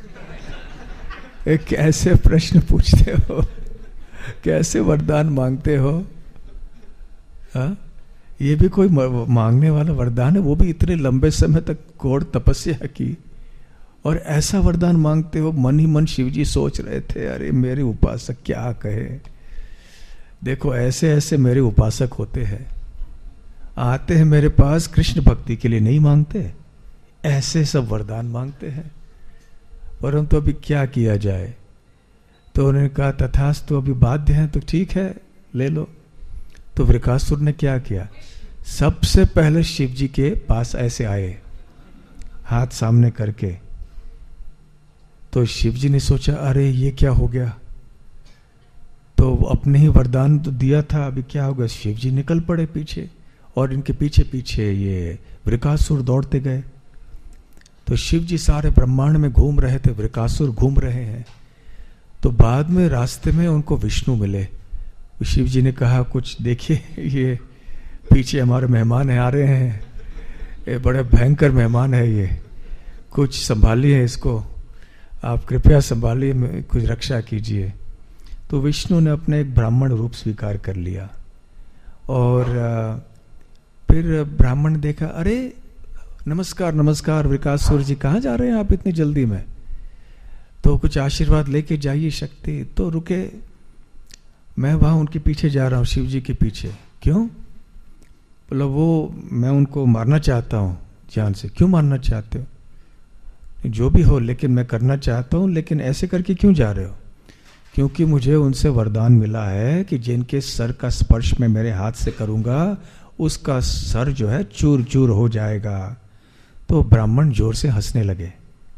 कैसे प्रश्न पूछते हो, कैसे वरदान मांगते हो? हा? ये भी कोई मांगने वाला वरदान है? वो भी इतने लंबे समय तक घोर तपस्या की और ऐसा वरदान मांगते हो? मन ही मन शिव जी सोच रहे थे, अरे मेरे उपासक क्या कहे। देखो ऐसे ऐसे मेरे उपासक होते हैं, आते हैं मेरे पास कृष्ण भक्ति के लिए, नहीं मांगते, ऐसे सब वरदान मांगते हैं। परंतु अभी क्या किया जाए? तो उन्होंने कहा तथास्तु, तो अभी बाध्य हैं तो ठीक है ले लो। तो वृकासुर ने क्या किया? सबसे पहले शिव जी के पास ऐसे आए, हाथ सामने करके। तो शिव जी ने सोचा अरे ये क्या हो गया, तो अपने ही वरदान तो दिया था, अभी क्या होगा? शिव जी निकल पड़े पीछे और इनके पीछे पीछे ये वृकासुर दौड़ते गए। तो शिव जी सारे ब्रह्मांड में घूम रहे थे, वृकासुर घूम रहे हैं। तो बाद में रास्ते में उनको विष्णु मिले। शिव जी ने कहा कुछ देखिए, ये पीछे हमारे मेहमान है, आ रहे हैं, ये बड़े भयंकर मेहमान है, ये कुछ संभालिए इसको, आप कृपया संभालिए, कुछ रक्षा कीजिए। तो विष्णु ने अपने एक ब्राह्मण रूप स्वीकार कर लिया और फिर ब्राह्मण ने देखा, अरे नमस्कार नमस्कार वृकासुर जी, कहाँ जा रहे हैं आप इतनी जल्दी में? तो कुछ आशीर्वाद लेके जाइए शक्ति। तो रुके, मैं वहाँ उनके पीछे जा रहा हूँ, शिव जी के पीछे। क्यों? बोला वो मैं उनको मारना चाहता हूँ जान से। क्यों मारना चाहते हो? जो भी हो, लेकिन मैं करना चाहता हूँ, लेकिन ऐसे करके क्यों जा रहे हो? क्योंकि मुझे उनसे वरदान मिला है कि जिनके सर का स्पर्श मैं मेरे हाथ से करूँगा उसका सर जो है चूर चूर हो जाएगा। तो ब्राह्मण जोर से हंसने लगे।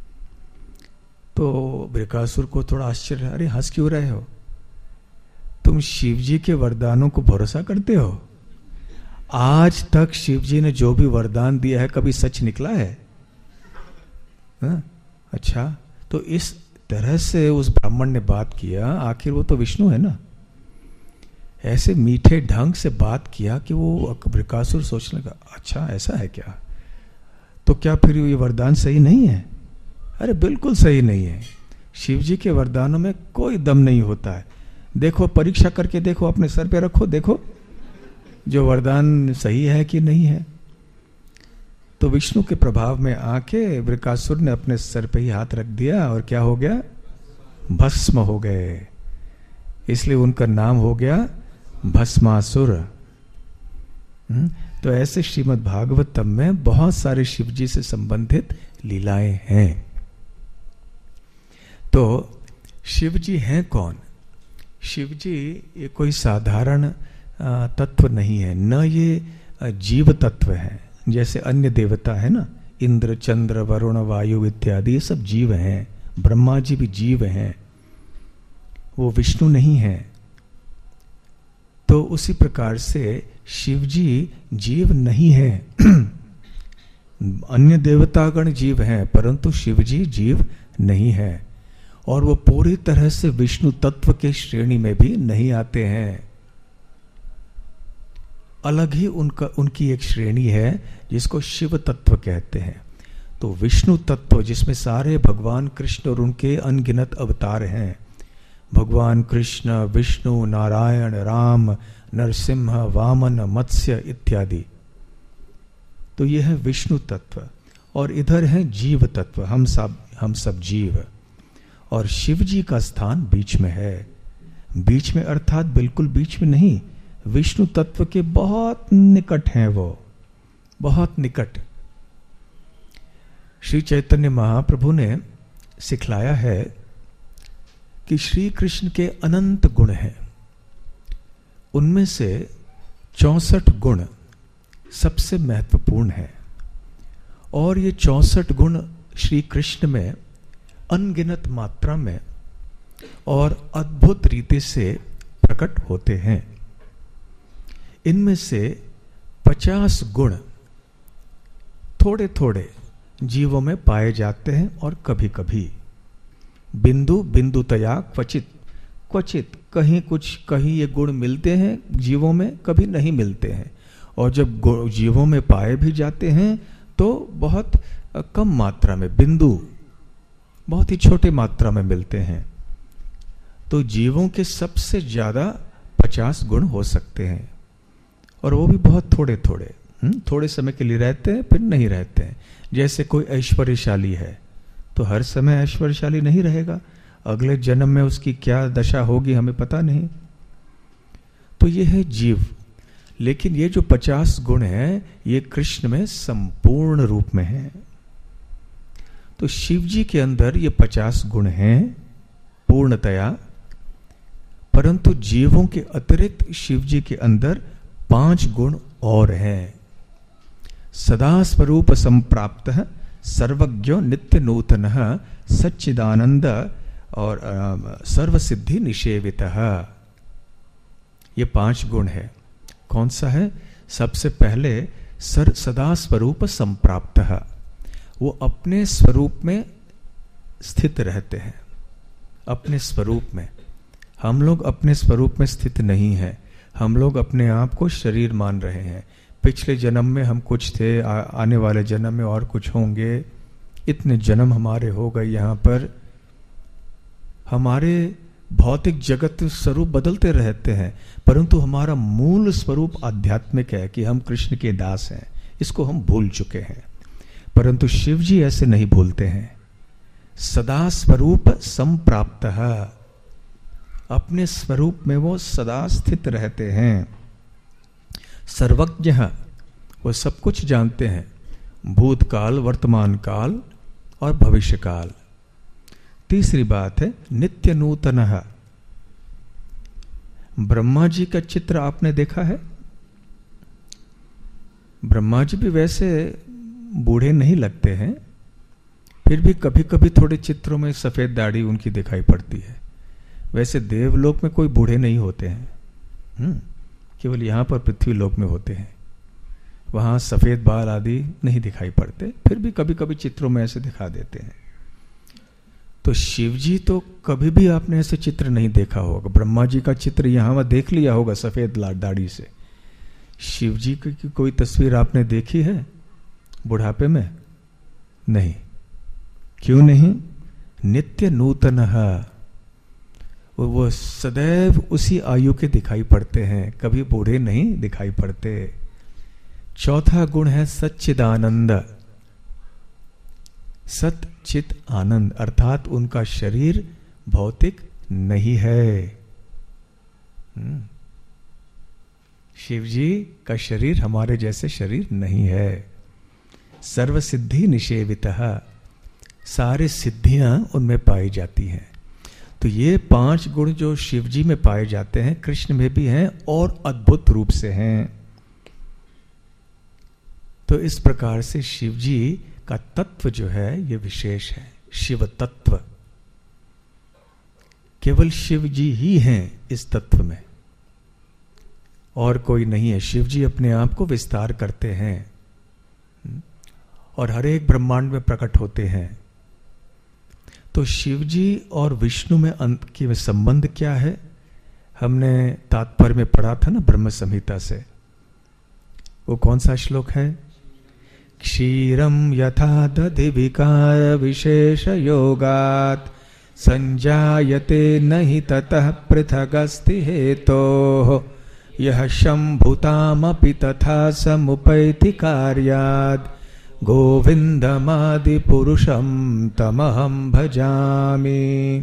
तो वृकासुर को थोड़ा आश्चर्य, अरे हंस क्यों रहे हो? तुम शिव जी के वरदानों को भरोसा करते हो? आज तक शिव जी ने जो भी वरदान दिया है कभी सच निकला है? हा? अच्छा, तो इस तरह से उस ब्राह्मण ने बात किया, आखिर वो तो विष्णु है ना। ऐसे मीठे ढंग से बात किया कि वो वृकासुर सोचने लगा, अच्छा ऐसा है क्या? तो क्या फिर ये वरदान सही नहीं है? अरे बिल्कुल सही नहीं है। शिव जी के वरदानों में कोई दम नहीं होता है। देखो, परीक्षा करके देखो, अपने सर पे रखो, देखो जो वरदान सही है कि नहीं है। तो विष्णु के प्रभाव में आके वृकासुर ने अपने सर पे ही हाथ रख दिया और क्या हो गया? भस्म हो गए। इसलिए उनका नाम हो गया भस्मासुर। तो ऐसे श्रीमद् भागवतम में बहुत सारे शिव जी से संबंधित लीलाएं हैं। तो शिव जी हैं कौन? शिव जी ये कोई साधारण तत्व नहीं है, न ये जीव तत्व है जैसे अन्य देवता है ना, इंद्र चंद्र वरुण वायु इत्यादि, ये सब जीव हैं। ब्रह्मा जी भी जीव हैं, वो विष्णु नहीं है। तो उसी प्रकार से शिव जी जीव नहीं है। अन्य देवतागण जीव हैं परंतु शिव जी जीव नहीं है, और वो पूरी तरह से विष्णु तत्व के श्रेणी में भी नहीं आते हैं। अलग ही उनका उनकी एक श्रेणी है जिसको शिव तत्व कहते हैं। तो विष्णु तत्व जिसमें सारे भगवान कृष्ण और उनके अनगिनत अवतार हैं, भगवान कृष्ण, विष्णु, नारायण, राम, नरसिंह, वामन, मत्स्य इत्यादि। तो यह है विष्णु तत्व। और इधर है जीव तत्व, हम सब हम सब जीव। और शिव जी का स्थान बीच में है। बीच में अर्थात बिल्कुल बीच में नहीं, विष्णु तत्व के बहुत निकट हैं वो, बहुत निकट। श्री चैतन्य महाप्रभु ने सिखलाया है कि श्री कृष्ण के अनंत गुण हैं, उनमें से चौसठ गुण सबसे महत्वपूर्ण है। और ये चौसठ गुण श्री कृष्ण में अनगिनत मात्रा में और अद्भुत रीति से प्रकट होते हैं। इनमें से पचास गुण थोड़े थोड़े जीवों में पाए जाते हैं और कभी कभी बिंदु बिंदुतया क्वचित क्वचित कहीं कुछ कहीं ये गुण मिलते हैं जीवों में, कभी नहीं मिलते हैं। और जब जीवों में पाए भी जाते हैं तो बहुत कम मात्रा में, बिंदु बहुत ही छोटे मात्रा में मिलते हैं। तो जीवों के सबसे ज्यादा पचास गुण हो सकते हैं, और वो भी बहुत थोड़े थोड़े थोड़े समय के लिए रहते हैं, फिर नहीं रहते हैं। जैसे कोई ऐश्वर्यशाली है तो हर समय ऐश्वर्यशाली नहीं रहेगा, अगले जन्म में उसकी क्या दशा होगी हमें पता नहीं। तो ये है जीव। लेकिन ये जो पचास गुण हैं ये कृष्ण में संपूर्ण रूप में हैं। तो शिव जी के अंदर ये पचास गुण हैं पूर्णतया, परंतु जीवों के अतिरिक्त शिव जी के अंदर पांच गुण और हैं। सदा स्वरूप संप्राप्त सर्वज्ञ नित्य नूतन सच्चिदानंद और सर्व सिद्धि निषेवित। ये पांच गुण है। कौन सा है? सबसे पहले सर सदा स्वरूप संप्राप्त, वो अपने स्वरूप में स्थित रहते हैं, अपने स्वरूप में। हम लोग अपने स्वरूप में स्थित नहीं हैं। हम लोग अपने आप को शरीर मान रहे हैं। पिछले जन्म में हम कुछ थे, आ, आने वाले जन्म में और कुछ होंगे। इतने जन्म हमारे हो गए यहाँ पर। हमारे भौतिक जगत स्वरूप बदलते रहते हैं, परंतु हमारा मूल स्वरूप आध्यात्मिक है कि हम कृष्ण के दास हैं। इसको हम भूल चुके हैं, परंतु शिव जी ऐसे नहीं भूलते हैं। सदा स्वरूप संप्राप्त, अपने स्वरूप में वो सदा स्थित रहते हैं। सर्वज्ञ, वो सब कुछ जानते हैं, भूतकाल, वर्तमान काल और भविष्य काल। तीसरी बात है नित्य नूतन। ब्रह्मा जी का चित्र आपने देखा है? ब्रह्मा जी भी वैसे बूढ़े नहीं लगते हैं, फिर भी कभी कभी थोड़े चित्रों में सफेद दाढ़ी उनकी दिखाई पड़ती है। वैसे देवलोक में कोई बूढ़े नहीं होते हैं, हम्म केवल यहाँ पर पृथ्वी लोक में होते हैं। वहाँ सफेद बाल आदि नहीं दिखाई पड़ते, फिर भी कभी कभी चित्रों में ऐसे दिखा देते हैं। तो शिव जी तो कभी भी आपने ऐसे चित्र नहीं देखा होगा। ब्रह्मा जी का चित्र यहाँ वहाँ देख लिया होगा सफेद दाढ़ी से। शिव जी की कोई तस्वीर आपने देखी है बुढ़ापे में? नहीं। क्यों नहीं? नित्य नूतन, वो सदैव उसी आयु के दिखाई पड़ते हैं, कभी बूढ़े नहीं दिखाई पड़ते। चौथा गुण है सच्चिदानंद। सच्चित आनंद अर्थात उनका शरीर भौतिक नहीं है। शिव जी का शरीर हमारे जैसे शरीर नहीं है। सर्व सिद्धि निषेवितः, सारे सिद्धियां उनमें पाई जाती हैं। तो ये पांच गुण जो शिव जी में पाए जाते हैं कृष्ण में भी हैं और अद्भुत रूप से हैं। तो इस प्रकार से शिव जी का तत्व जो है ये विशेष है। शिव तत्व केवल शिव जी ही हैं इस तत्व में, और कोई नहीं है। शिव जी अपने आप को विस्तार करते हैं और हर एक ब्रह्मांड में प्रकट होते हैं। तो शिव जी और विष्णु में अंत की संबंध क्या है? हमने तात्पर्य में पढ़ा था ना ब्रह्म संहिता से। वो कौन सा श्लोक है? क्षीरम यथा दधि विकार विशेष योगात् संजायते नहि ततः पृथगस्ति हेतोः यह शंभुतामपि तथा समुपैति कार्यात् गोविंदमादि पुरुषम तमहम भजामि।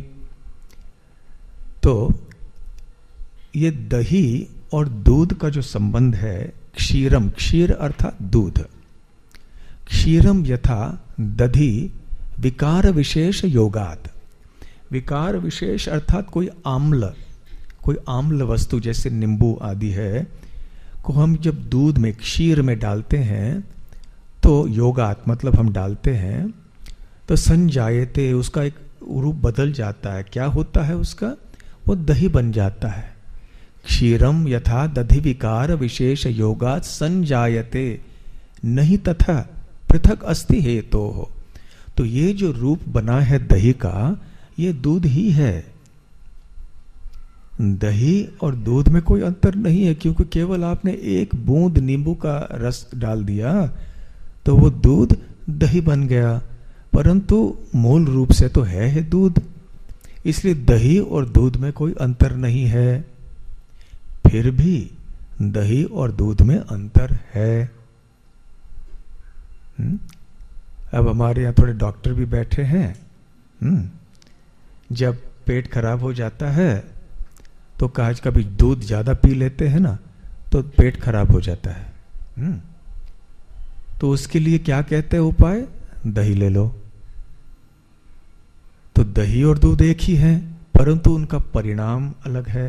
तो ये दही और दूध का जो संबंध है, क्षीरम, क्षीर अर्थात दूध, क्षीरम यथा दधि विकार विशेष योगात। विकार विशेष अर्थात कोई आम्ल, कोई आम्ल वस्तु जैसे नींबू आदि है को हम जब दूध में, क्षीर में डालते हैं तो योगात मतलब हम डालते हैं तो संजायते, उसका एक रूप बदल जाता है। क्या होता है उसका? वो दही बन जाता है। क्षीरम यथा दधि विकार विशेष योगात संजायते नहीं तथा पृथक अस्ति हेतो हो। तो ये जो रूप बना है दही का, ये दूध ही है। दही और दूध में कोई अंतर नहीं है, क्योंकि केवल आपने एक बूंद नींबू का रस डाल दिया तो वो दूध दही बन गया, परंतु मूल रूप से तो है है दूध। इसलिए दही और दूध में कोई अंतर नहीं है। फिर भी दही और दूध में अंतर है। हुँ? अब हमारे यहाँ थोड़े डॉक्टर भी बैठे हैं। हुँ? जब पेट खराब हो जाता है तो काज कभी दूध ज्यादा पी लेते हैं ना, तो पेट खराब हो जाता है। हुँ? तो उसके लिए क्या कहते हैं उपाय? दही ले लो। तो दही और दूध एक ही है, परंतु उनका परिणाम अलग है।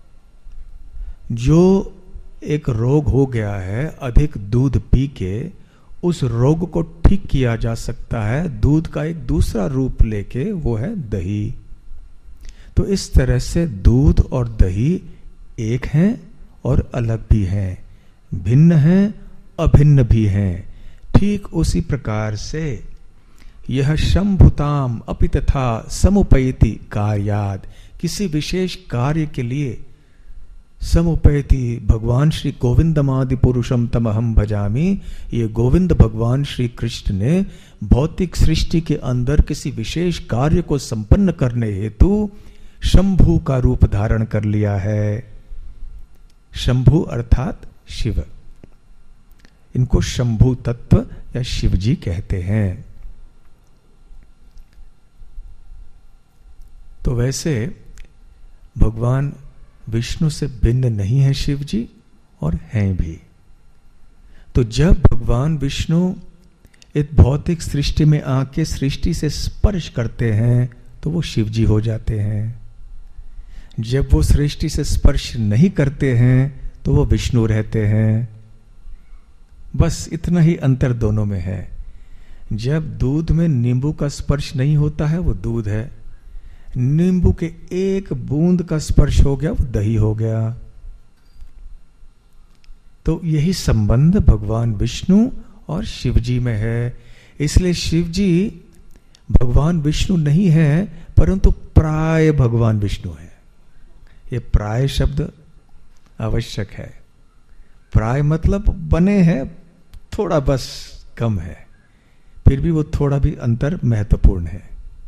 जो एक रोग हो गया है अधिक दूध पी के, उस रोग को ठीक किया जा सकता है दूध का एक दूसरा रूप लेके, वो है दही। तो इस तरह से दूध और दही एक हैं और अलग भी हैं, भिन्न हैं, अभिन्न भी हैं। ठीक उसी प्रकार से यह शंभुताम अपि तथा समुपैति कार्याद, किसी विशेष कार्य के लिए समुपैति, भगवान श्री गोविंदमादि पुरुषम तमहम भजामि, ये गोविंद भगवान श्री कृष्ण ने भौतिक सृष्टि के अंदर किसी विशेष कार्य को संपन्न करने हेतु शंभु का रूप धारण कर लिया है। शंभु अर्थात शिव, इनको शंभु तत्व या शिव जी कहते हैं। तो वैसे भगवान विष्णु से भिन्न नहीं है शिव जी, और हैं भी। तो जब भगवान विष्णु इस भौतिक सृष्टि में आके सृष्टि से स्पर्श करते हैं तो वो शिव जी हो जाते हैं। जब वो सृष्टि से स्पर्श नहीं करते हैं तो वो विष्णु रहते हैं। बस इतना ही अंतर दोनों में है। जब दूध में नींबू का स्पर्श नहीं होता है वो दूध है, नींबू के एक बूंद का स्पर्श हो गया वो दही हो गया। तो यही संबंध भगवान विष्णु और शिव जी में है। इसलिए शिव जी भगवान विष्णु नहीं है, परंतु प्राय भगवान विष्णु है। ये प्राय शब्द आवश्यक है। प्राय मतलब बने हैं थोड़ा, बस कम है, फिर भी वो थोड़ा भी अंतर महत्वपूर्ण है।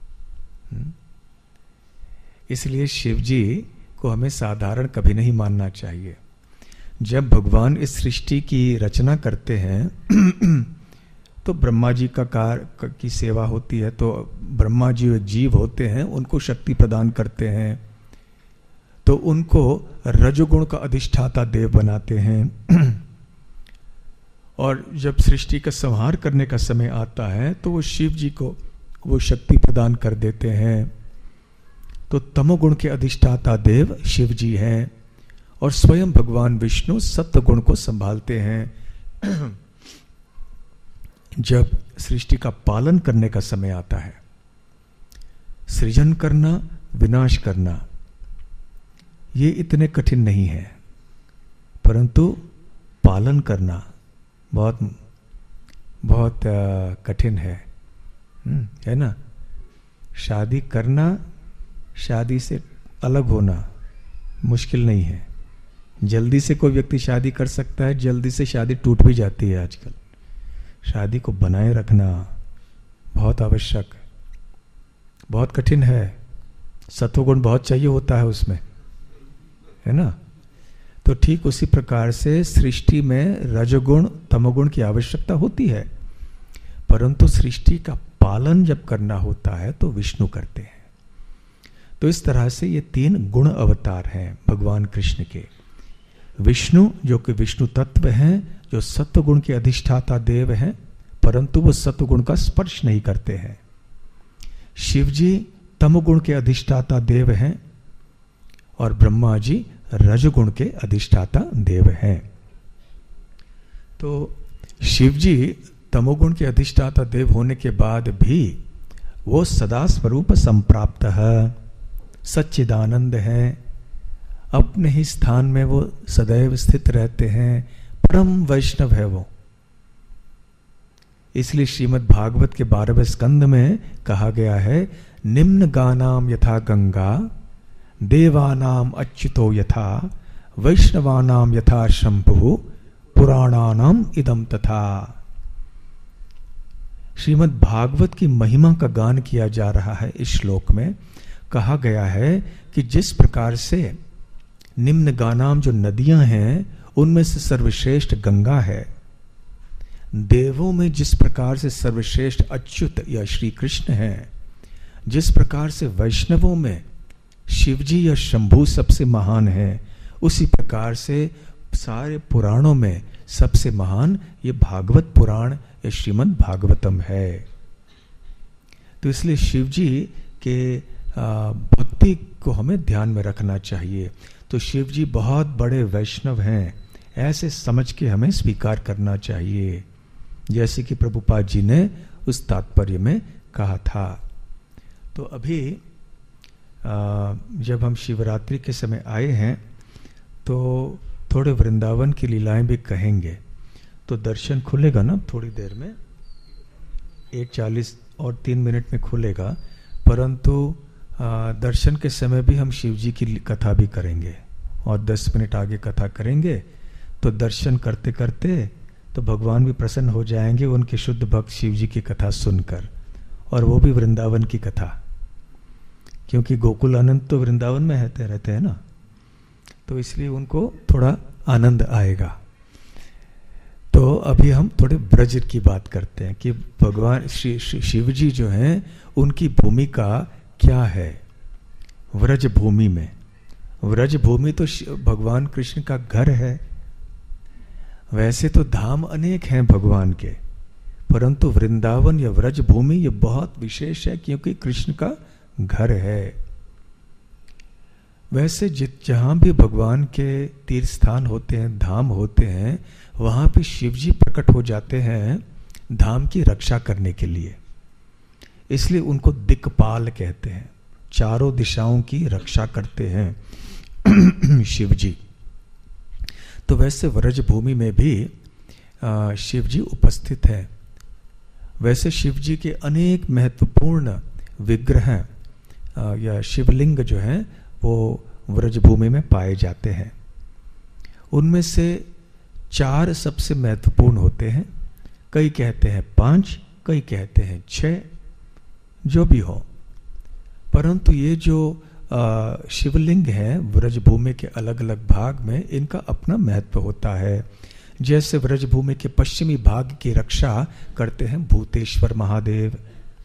इसलिए शिव जी को हमें साधारण कभी नहीं मानना चाहिए। जब भगवान इस सृष्टि की रचना करते हैं तो ब्रह्मा जी का कार्य की सेवा होती है, तो ब्रह्मा जी जीव होते हैं, उनको शक्ति प्रदान करते हैं, तो उनको रजोगुण का अधिष्ठाता देव बनाते हैं। और जब सृष्टि का संहार करने का समय आता है तो वो शिव जी को वो शक्ति प्रदान कर देते हैं। तो तमोगुण के अधिष्ठाता देव शिव जी हैं, और स्वयं भगवान विष्णु सत्व गुण को संभालते हैं। जब सृष्टि का पालन करने का समय आता है, सृजन करना, विनाश करना, ये इतने कठिन नहीं है, परंतु पालन करना बहुत बहुत कठिन है, है ना। शादी करना, शादी से अलग होना मुश्किल नहीं है। जल्दी से कोई व्यक्ति शादी कर सकता है, जल्दी से शादी टूट भी जाती है आजकल। शादी को बनाए रखना बहुत आवश्यक, बहुत कठिन है। सत्वगुण बहुत चाहिए होता है उसमें, है ना। तो ठीक उसी प्रकार से सृष्टि में रजोगुण तमोगुण की आवश्यकता होती है, परंतु सृष्टि का पालन जब करना होता है तो विष्णु करते हैं। तो इस तरह से ये तीन गुण अवतार हैं भगवान कृष्ण के। विष्णु जो कि विष्णु तत्व हैं, जो सत्वगुण के अधिष्ठाता देव हैं, परंतु वो सत्वगुण का स्पर्श नहीं करते हैं। शिव जी तमोगुण के अधिष्ठाता देव हैं, और ब्रह्मा जी रजगुण के अधिष्ठाता देव हैं। तो शिव जी तमोगुण के अधिष्ठाता देव होने के बाद भी वो सदा स्वरूप संप्राप्त है, सच्चिदानंद है, अपने ही स्थान में वो सदैव स्थित रहते हैं, परम वैष्णव है वो। इसलिए श्रीमद् भागवत के बारहवें स्कंद में कहा गया है, निम्न गानाम यथा गंगा, देवानाम अच्युतो यथा, वैष्णवानाम यथा शंभु, पुराणानाम इदम तथा। श्रीमद् भागवत की महिमा का गान किया जा रहा है। इस श्लोक में कहा गया है कि जिस प्रकार से निम्न गानाम जो नदियां हैं उनमें से सर्वश्रेष्ठ गंगा है, देवों में जिस प्रकार से सर्वश्रेष्ठ अच्युत या श्री कृष्ण है, जिस प्रकार से वैष्णवों में शिवजी या शंभु सबसे महान है, उसी प्रकार से सारे पुराणों में सबसे महान ये भागवत पुराण या श्रीमद् भागवतम है। तो इसलिए शिवजी के भक्ति को हमें ध्यान में रखना चाहिए। तो शिवजी बहुत बड़े वैष्णव हैं, ऐसे समझ के हमें स्वीकार करना चाहिए, जैसे कि प्रभुपाद जी ने उस तात्पर्य में कहा था। तो अभी जब हम शिवरात्रि के समय आए हैं तो थोड़े वृंदावन की लीलाएं भी कहेंगे। तो दर्शन खुलेगा ना थोड़ी देर में, एक चालीस और तीन मिनट में खुलेगा, परंतु दर्शन के समय भी हम शिव जी की कथा भी करेंगे और दस मिनट आगे कथा करेंगे। तो दर्शन करते करते तो भगवान भी प्रसन्न हो जाएंगे उनके शुद्ध भक्त शिव जी की कथा सुनकर, और वो भी वृंदावन की कथा, क्योंकि गोकुल अनंत तो वृंदावन में रहते रहते हैं ना, तो इसलिए उनको थोड़ा आनंद आएगा। तो अभी हम थोड़े ब्रज की बात करते हैं कि भगवान श्री शिव जी जो हैं उनकी भूमिका क्या है व्रज भूमि में। व्रज भूमि तो भगवान कृष्ण का घर है। वैसे तो धाम अनेक हैं भगवान के, परंतु वृंदावन या व्रज भूमि ये बहुत विशेष है क्योंकि कृष्ण का घर है। वैसे जित जहां भी भगवान के तीर्थ स्थान होते हैं, धाम होते हैं, वहां पे शिव जी प्रकट हो जाते हैं धाम की रक्षा करने के लिए। इसलिए उनको दिक्पाल कहते हैं, चारों दिशाओं की रक्षा करते हैं शिव जी। तो वैसे व्रज भूमि में भी आ, शिव जी उपस्थित है। वैसे शिव जी के अनेक महत्वपूर्ण विग्रह या शिवलिंग जो हैं वो व्रज भूमि में पाए जाते हैं। उनमें से चार सबसे महत्वपूर्ण होते हैं, कई कहते हैं पांच, कई कहते हैं छह, जो भी हो। परंतु ये जो आ, शिवलिंग है व्रज भूमि के अलग अलग भाग में, इनका अपना महत्व होता है। जैसे व्रज भूमि के पश्चिमी भाग की रक्षा करते हैं भूतेश्वर महादेव।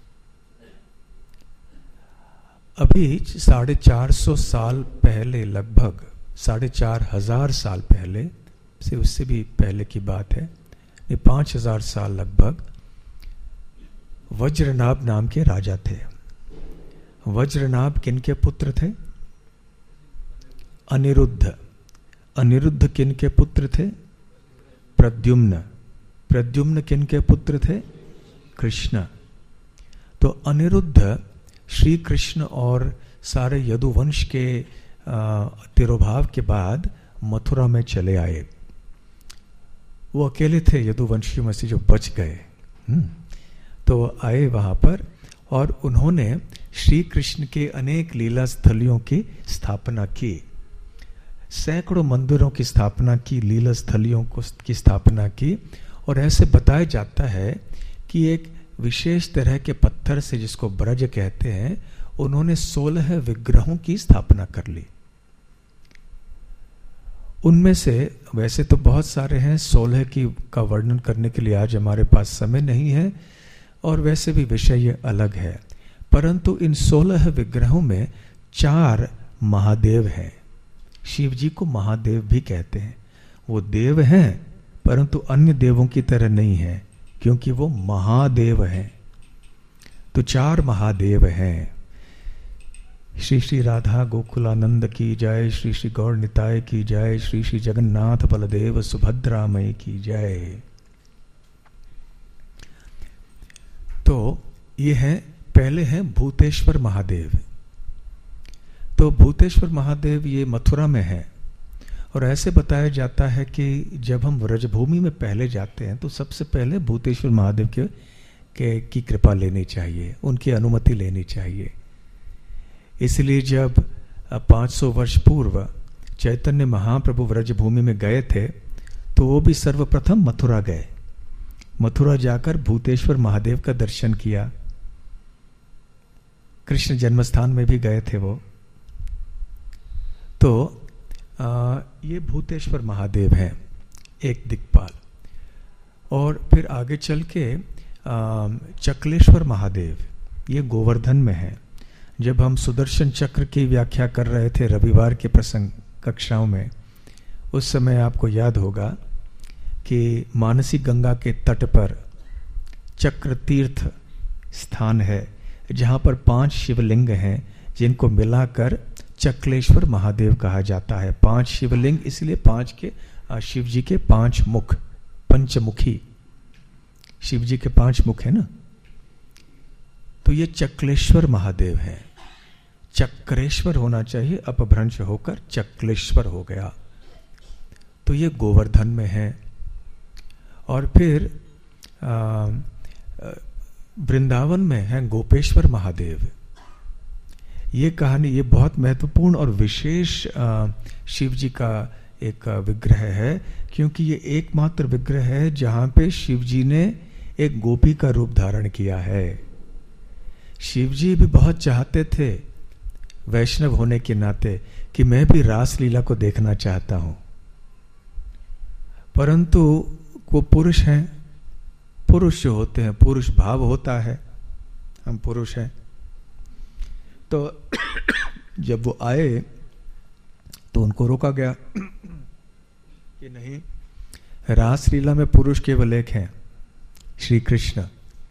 अभी साढ़े चार सौ साल पहले, लगभग साढ़े चार हजार साल पहले से, उससे भी पहले की बात है, ये पांच हजार साल लगभग, वज्रनाभ नाम के राजा थे। वज्रनाभ किनके पुत्र थे? अनिरुद्ध। अनिरुद्ध किनके पुत्र थे? प्रद्युम्न। प्रद्युम्न किनके पुत्र थे? कृष्ण। तो अनिरुद्ध श्री कृष्ण और सारे यदुवंश के तिरोभाव के बाद मथुरा में चले आए। वो अकेले थे यदुवंशियों में से जो बच गए। तो आए वहां पर और उन्होंने श्री कृष्ण के अनेक लीला स्थलियों की स्थापना की, सैकड़ों मंदिरों की स्थापना की, लीला स्थलियों को की स्थापना की। और ऐसे बताया जाता है कि एक विशेष तरह के पत्थर से, जिसको ब्रज कहते हैं, उन्होंने सोलह विग्रहों की स्थापना कर ली। उनमें से वैसे तो बहुत सारे हैं, सोलह की का वर्णन करने के लिए आज हमारे पास समय नहीं है, और वैसे भी विषय ये अलग है। परंतु इन सोलह विग्रहों में चार महादेव हैं। शिव जी को महादेव भी कहते हैं। वो देव हैं परंतु अन्य देवों की तरह नहीं है, क्योंकि वो महादेव हैं। तो चार महादेव हैं। श्री श्री राधा गोकुलानंद की जय, श्री श्री गौर निताय की जय, श्री श्री जगन्नाथ बलदेव सुभद्रामय की जय। तो ये है, पहले हैं भूतेश्वर महादेव। तो भूतेश्वर महादेव ये मथुरा में है। और ऐसे बताया जाता है कि जब हम व्रजभूमि में पहले जाते हैं तो सबसे पहले भूतेश्वर महादेव के, के की कृपा लेनी चाहिए, उनकी अनुमति लेनी चाहिए। इसलिए जब पाँच सौ वर्ष पूर्व चैतन्य महाप्रभु व्रजभूमि में गए थे तो वो भी सर्वप्रथम मथुरा गए। मथुरा जाकर भूतेश्वर महादेव का दर्शन किया। कृष्ण जन्मस्थान में भी गए थे वो। तो आ, ये भूतेश्वर महादेव हैं, एक दिक्पाल। और फिर आगे चल के आ, चक्लेश्वर महादेव, ये गोवर्धन में है। जब हम सुदर्शन चक्र की व्याख्या कर रहे थे रविवार के प्रसंग कक्षाओं में, उस समय आपको याद होगा कि मानसी गंगा के तट पर चक्र तीर्थ स्थान है, जहाँ पर पांच शिवलिंग हैं, जिनको मिलाकर चक्लेश्वर महादेव कहा जाता है। पांच शिवलिंग इसलिए, पांच के शिव जी के पांच मुख, पंचमुखी शिव जी के पांच मुख है ना। तो ये चक्लेश्वर महादेव हैं। चक्रेश्वर होना चाहिए, अपभ्रंश होकर चक्लेश्वर हो गया। तो ये गोवर्धन में है। और फिर आ, वृंदावन में हैं गोपेश्वर महादेव। ये कहानी ये बहुत महत्वपूर्ण और विशेष शिव जी का एक विग्रह है, क्योंकि ये एकमात्र विग्रह है जहां पे शिव जी ने एक गोपी का रूप धारण किया है। शिव जी भी बहुत चाहते थे वैष्णव होने के नाते कि मैं भी रास लीला को देखना चाहता हूं, परंतु वो पुरुष हैं, पुरुष जो होते हैं, पुरुष भाव होता है, हम पुरुष हैं। तो जब वो आए तो उनको रोका गया कि नहीं, रास लीला में पुरुष केवल एक हैं, श्री कृष्ण।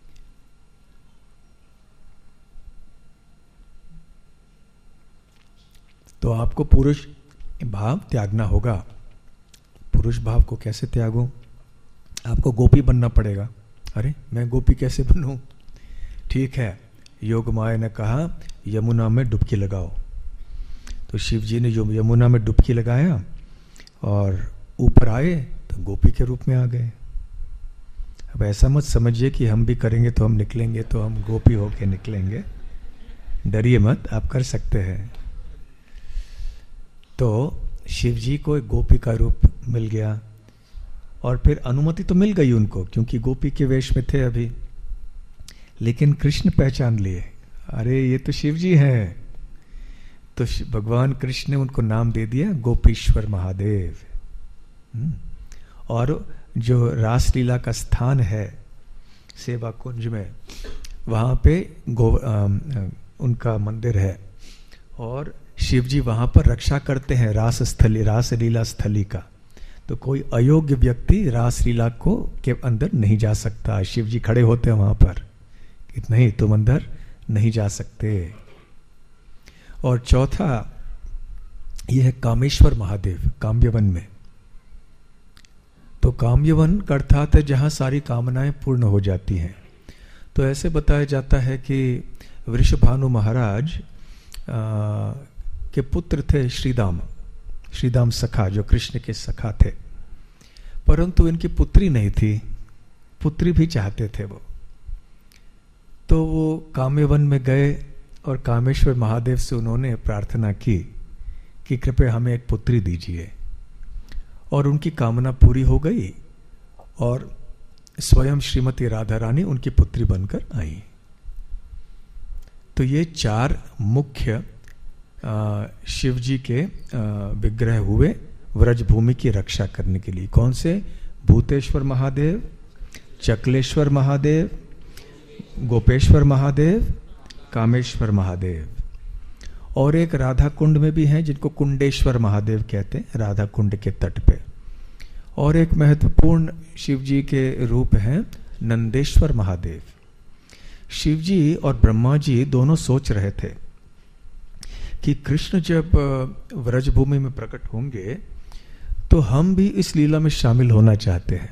तो आपको पुरुष भाव त्यागना होगा। पुरुष भाव को कैसे त्यागूं? आपको गोपी बनना पड़ेगा। अरे मैं गोपी कैसे बनूं? ठीक है, योग माया ने कहा यमुना में डुबकी लगाओ। तो शिव जी ने जो यमुना में डुबकी लगाया और ऊपर आए तो गोपी के रूप में आ गए। अब ऐसा मत समझिए कि हम भी करेंगे तो हम निकलेंगे तो हम गोपी होके निकलेंगे, डरिए मत, आप कर सकते हैं। तो शिव जी को एक गोपी का रूप मिल गया और फिर अनुमति तो मिल गई उनको, क्योंकि गोपी के वेश में थे अभी। लेकिन कृष्ण पहचान लिए, अरे ये तो शिव जी हैं। तो भगवान कृष्ण ने उनको नाम दे दिया गोपीश्वर महादेव। और जो रासलीला का स्थान है सेवा कुंज में, वहाँ पे गो आ, उनका मंदिर है और शिव जी वहाँ पर रक्षा करते हैं रास स्थली, रासलीला स्थली का। तो कोई अयोग्य व्यक्ति रासलीला को के अंदर नहीं जा सकता। शिव जी खड़े होते हैं वहाँ पर कि नहीं, तुम अंदर नहीं जा सकते। और चौथा यह है कामेश्वर महादेव, काम्यवन में। तो काम्यवन का अर्थात है जहां सारी कामनाएं पूर्ण हो जाती हैं। तो ऐसे बताया जाता है कि वृषभानु महाराज आ, के पुत्र थे श्रीदाम, श्रीदाम सखा, जो कृष्ण के सखा थे, परंतु इनकी पुत्री नहीं थी। पुत्री भी चाहते थे वो। तो वो काम्यवन में गए और कामेश्वर महादेव से उन्होंने प्रार्थना की कि कृपया हमें एक पुत्री दीजिए। और उनकी कामना पूरी हो गई और स्वयं श्रीमती राधा रानी उनकी पुत्री बनकर आई। तो ये चार मुख्य शिव जी के विग्रह हुए व्रजभूमि की रक्षा करने के लिए। कौन से? भूतेश्वर महादेव, चकलेश्वर महादेव, गोपेश्वर महादेव, कामेश्वर महादेव। और एक राधा कुंड में भी हैं जिनको कुंडेश्वर महादेव कहते हैं, राधा कुंड के तट पे। और एक महत्वपूर्ण शिव जी के रूप हैं नंदेश्वर महादेव। शिव जी और ब्रह्मा जी दोनों सोच रहे थे कि कृष्ण जब व्रजभूमि में प्रकट होंगे तो हम भी इस लीला में शामिल होना चाहते हैं,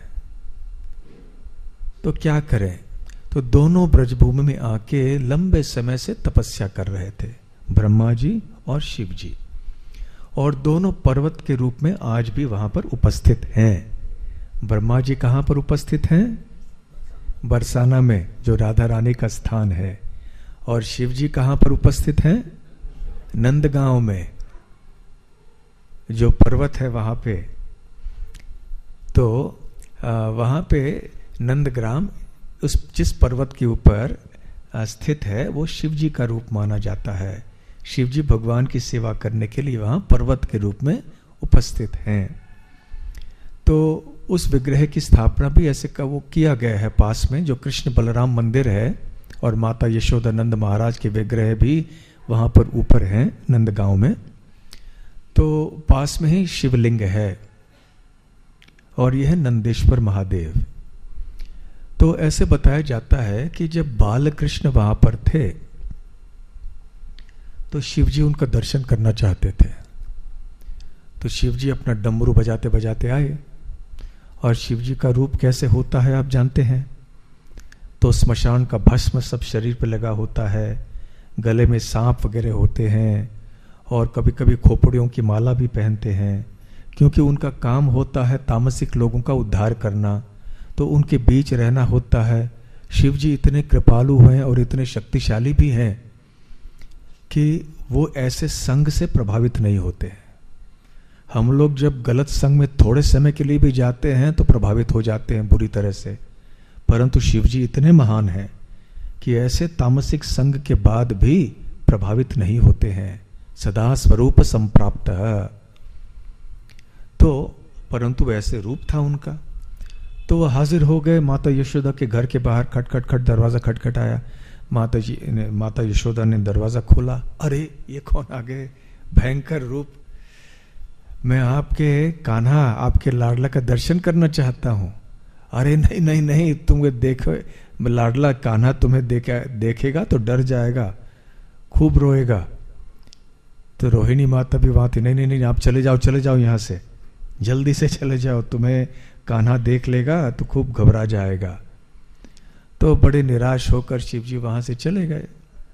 तो क्या करें। तो दोनों ब्रजभूमि में आके लंबे समय से तपस्या कर रहे थे, ब्रह्मा जी और शिव जी। और दोनों पर्वत के रूप में आज भी वहां पर उपस्थित हैं। ब्रह्मा जी कहां पर उपस्थित हैं? बरसाना में, जो राधा रानी का स्थान है। और शिव जी कहां पर उपस्थित हैं? नंदगांव में, जो पर्वत है वहां पे। तो वहां पे नंदग्राम, उस जिस पर्वत के ऊपर स्थित है, वो शिव जी का रूप माना जाता है। शिव जी भगवान की सेवा करने के लिए वहां पर्वत के रूप में उपस्थित हैं। तो उस विग्रह की स्थापना भी ऐसे का वो किया गया है पास में, जो कृष्ण बलराम मंदिर है। और माता यशोदानंद महाराज के विग्रह भी वहां पर ऊपर हैं नंदगांव में। तो पास में ही शिवलिंग है और यह नंदेश्वर महादेव। तो ऐसे बताया जाता है कि जब बाल कृष्ण वहां पर थे तो शिव जी उनका दर्शन करना चाहते थे। तो शिव जी अपना डमरू बजाते बजाते आए। और शिव जी का रूप कैसे होता है आप जानते हैं। तो स्मशान का भस्म सब शरीर पर लगा होता है, गले में सांप वगैरह होते हैं, और कभी कभी खोपड़ियों की माला भी पहनते हैं, क्योंकि उनका काम होता है तामसिक लोगों का उद्धार करना। तो उनके बीच रहना होता है, शिव जी इतने कृपालु हैं और इतने शक्तिशाली भी हैं कि वो ऐसे संग से प्रभावित नहीं होते हैं। हम लोग जब गलत संग में थोड़े समय के लिए भी जाते हैं तो प्रभावित हो जाते हैं बुरी तरह से, परंतु शिव जी इतने महान हैं कि ऐसे तामसिक संग के बाद भी प्रभावित नहीं होते हैं, सदा स्वरूप संप्राप्त। तो परंतु ऐसे रूप था उनका, तो वह हाजिर हो गए माता यशोदा के घर के बाहर। खट खट खट दरवाजा खटखटाया। माता जी ने, माता यशोदा ने दरवाजा खोला। अरे ये कौन आ गए, भयंकर रूप। मैं आपके कान्हा, आपके लाडला का दर्शन करना चाहता हूं। अरे नहीं नहीं नहीं, तुम्हें देखो, लाडला कान्हा तुम्हें देखे देखेगा तो डर जाएगा, खूब रोएगा। तो रोहिणी माता भी वहां थी। नहीं नहीं नहीं, आप चले जाओ, चले जाओ यहां से, जल्दी से चले जाओ, तुम्हें कान्हा देख लेगा तो खूब घबरा जाएगा। तो बड़े निराश होकर शिव जी वहां से चले गए।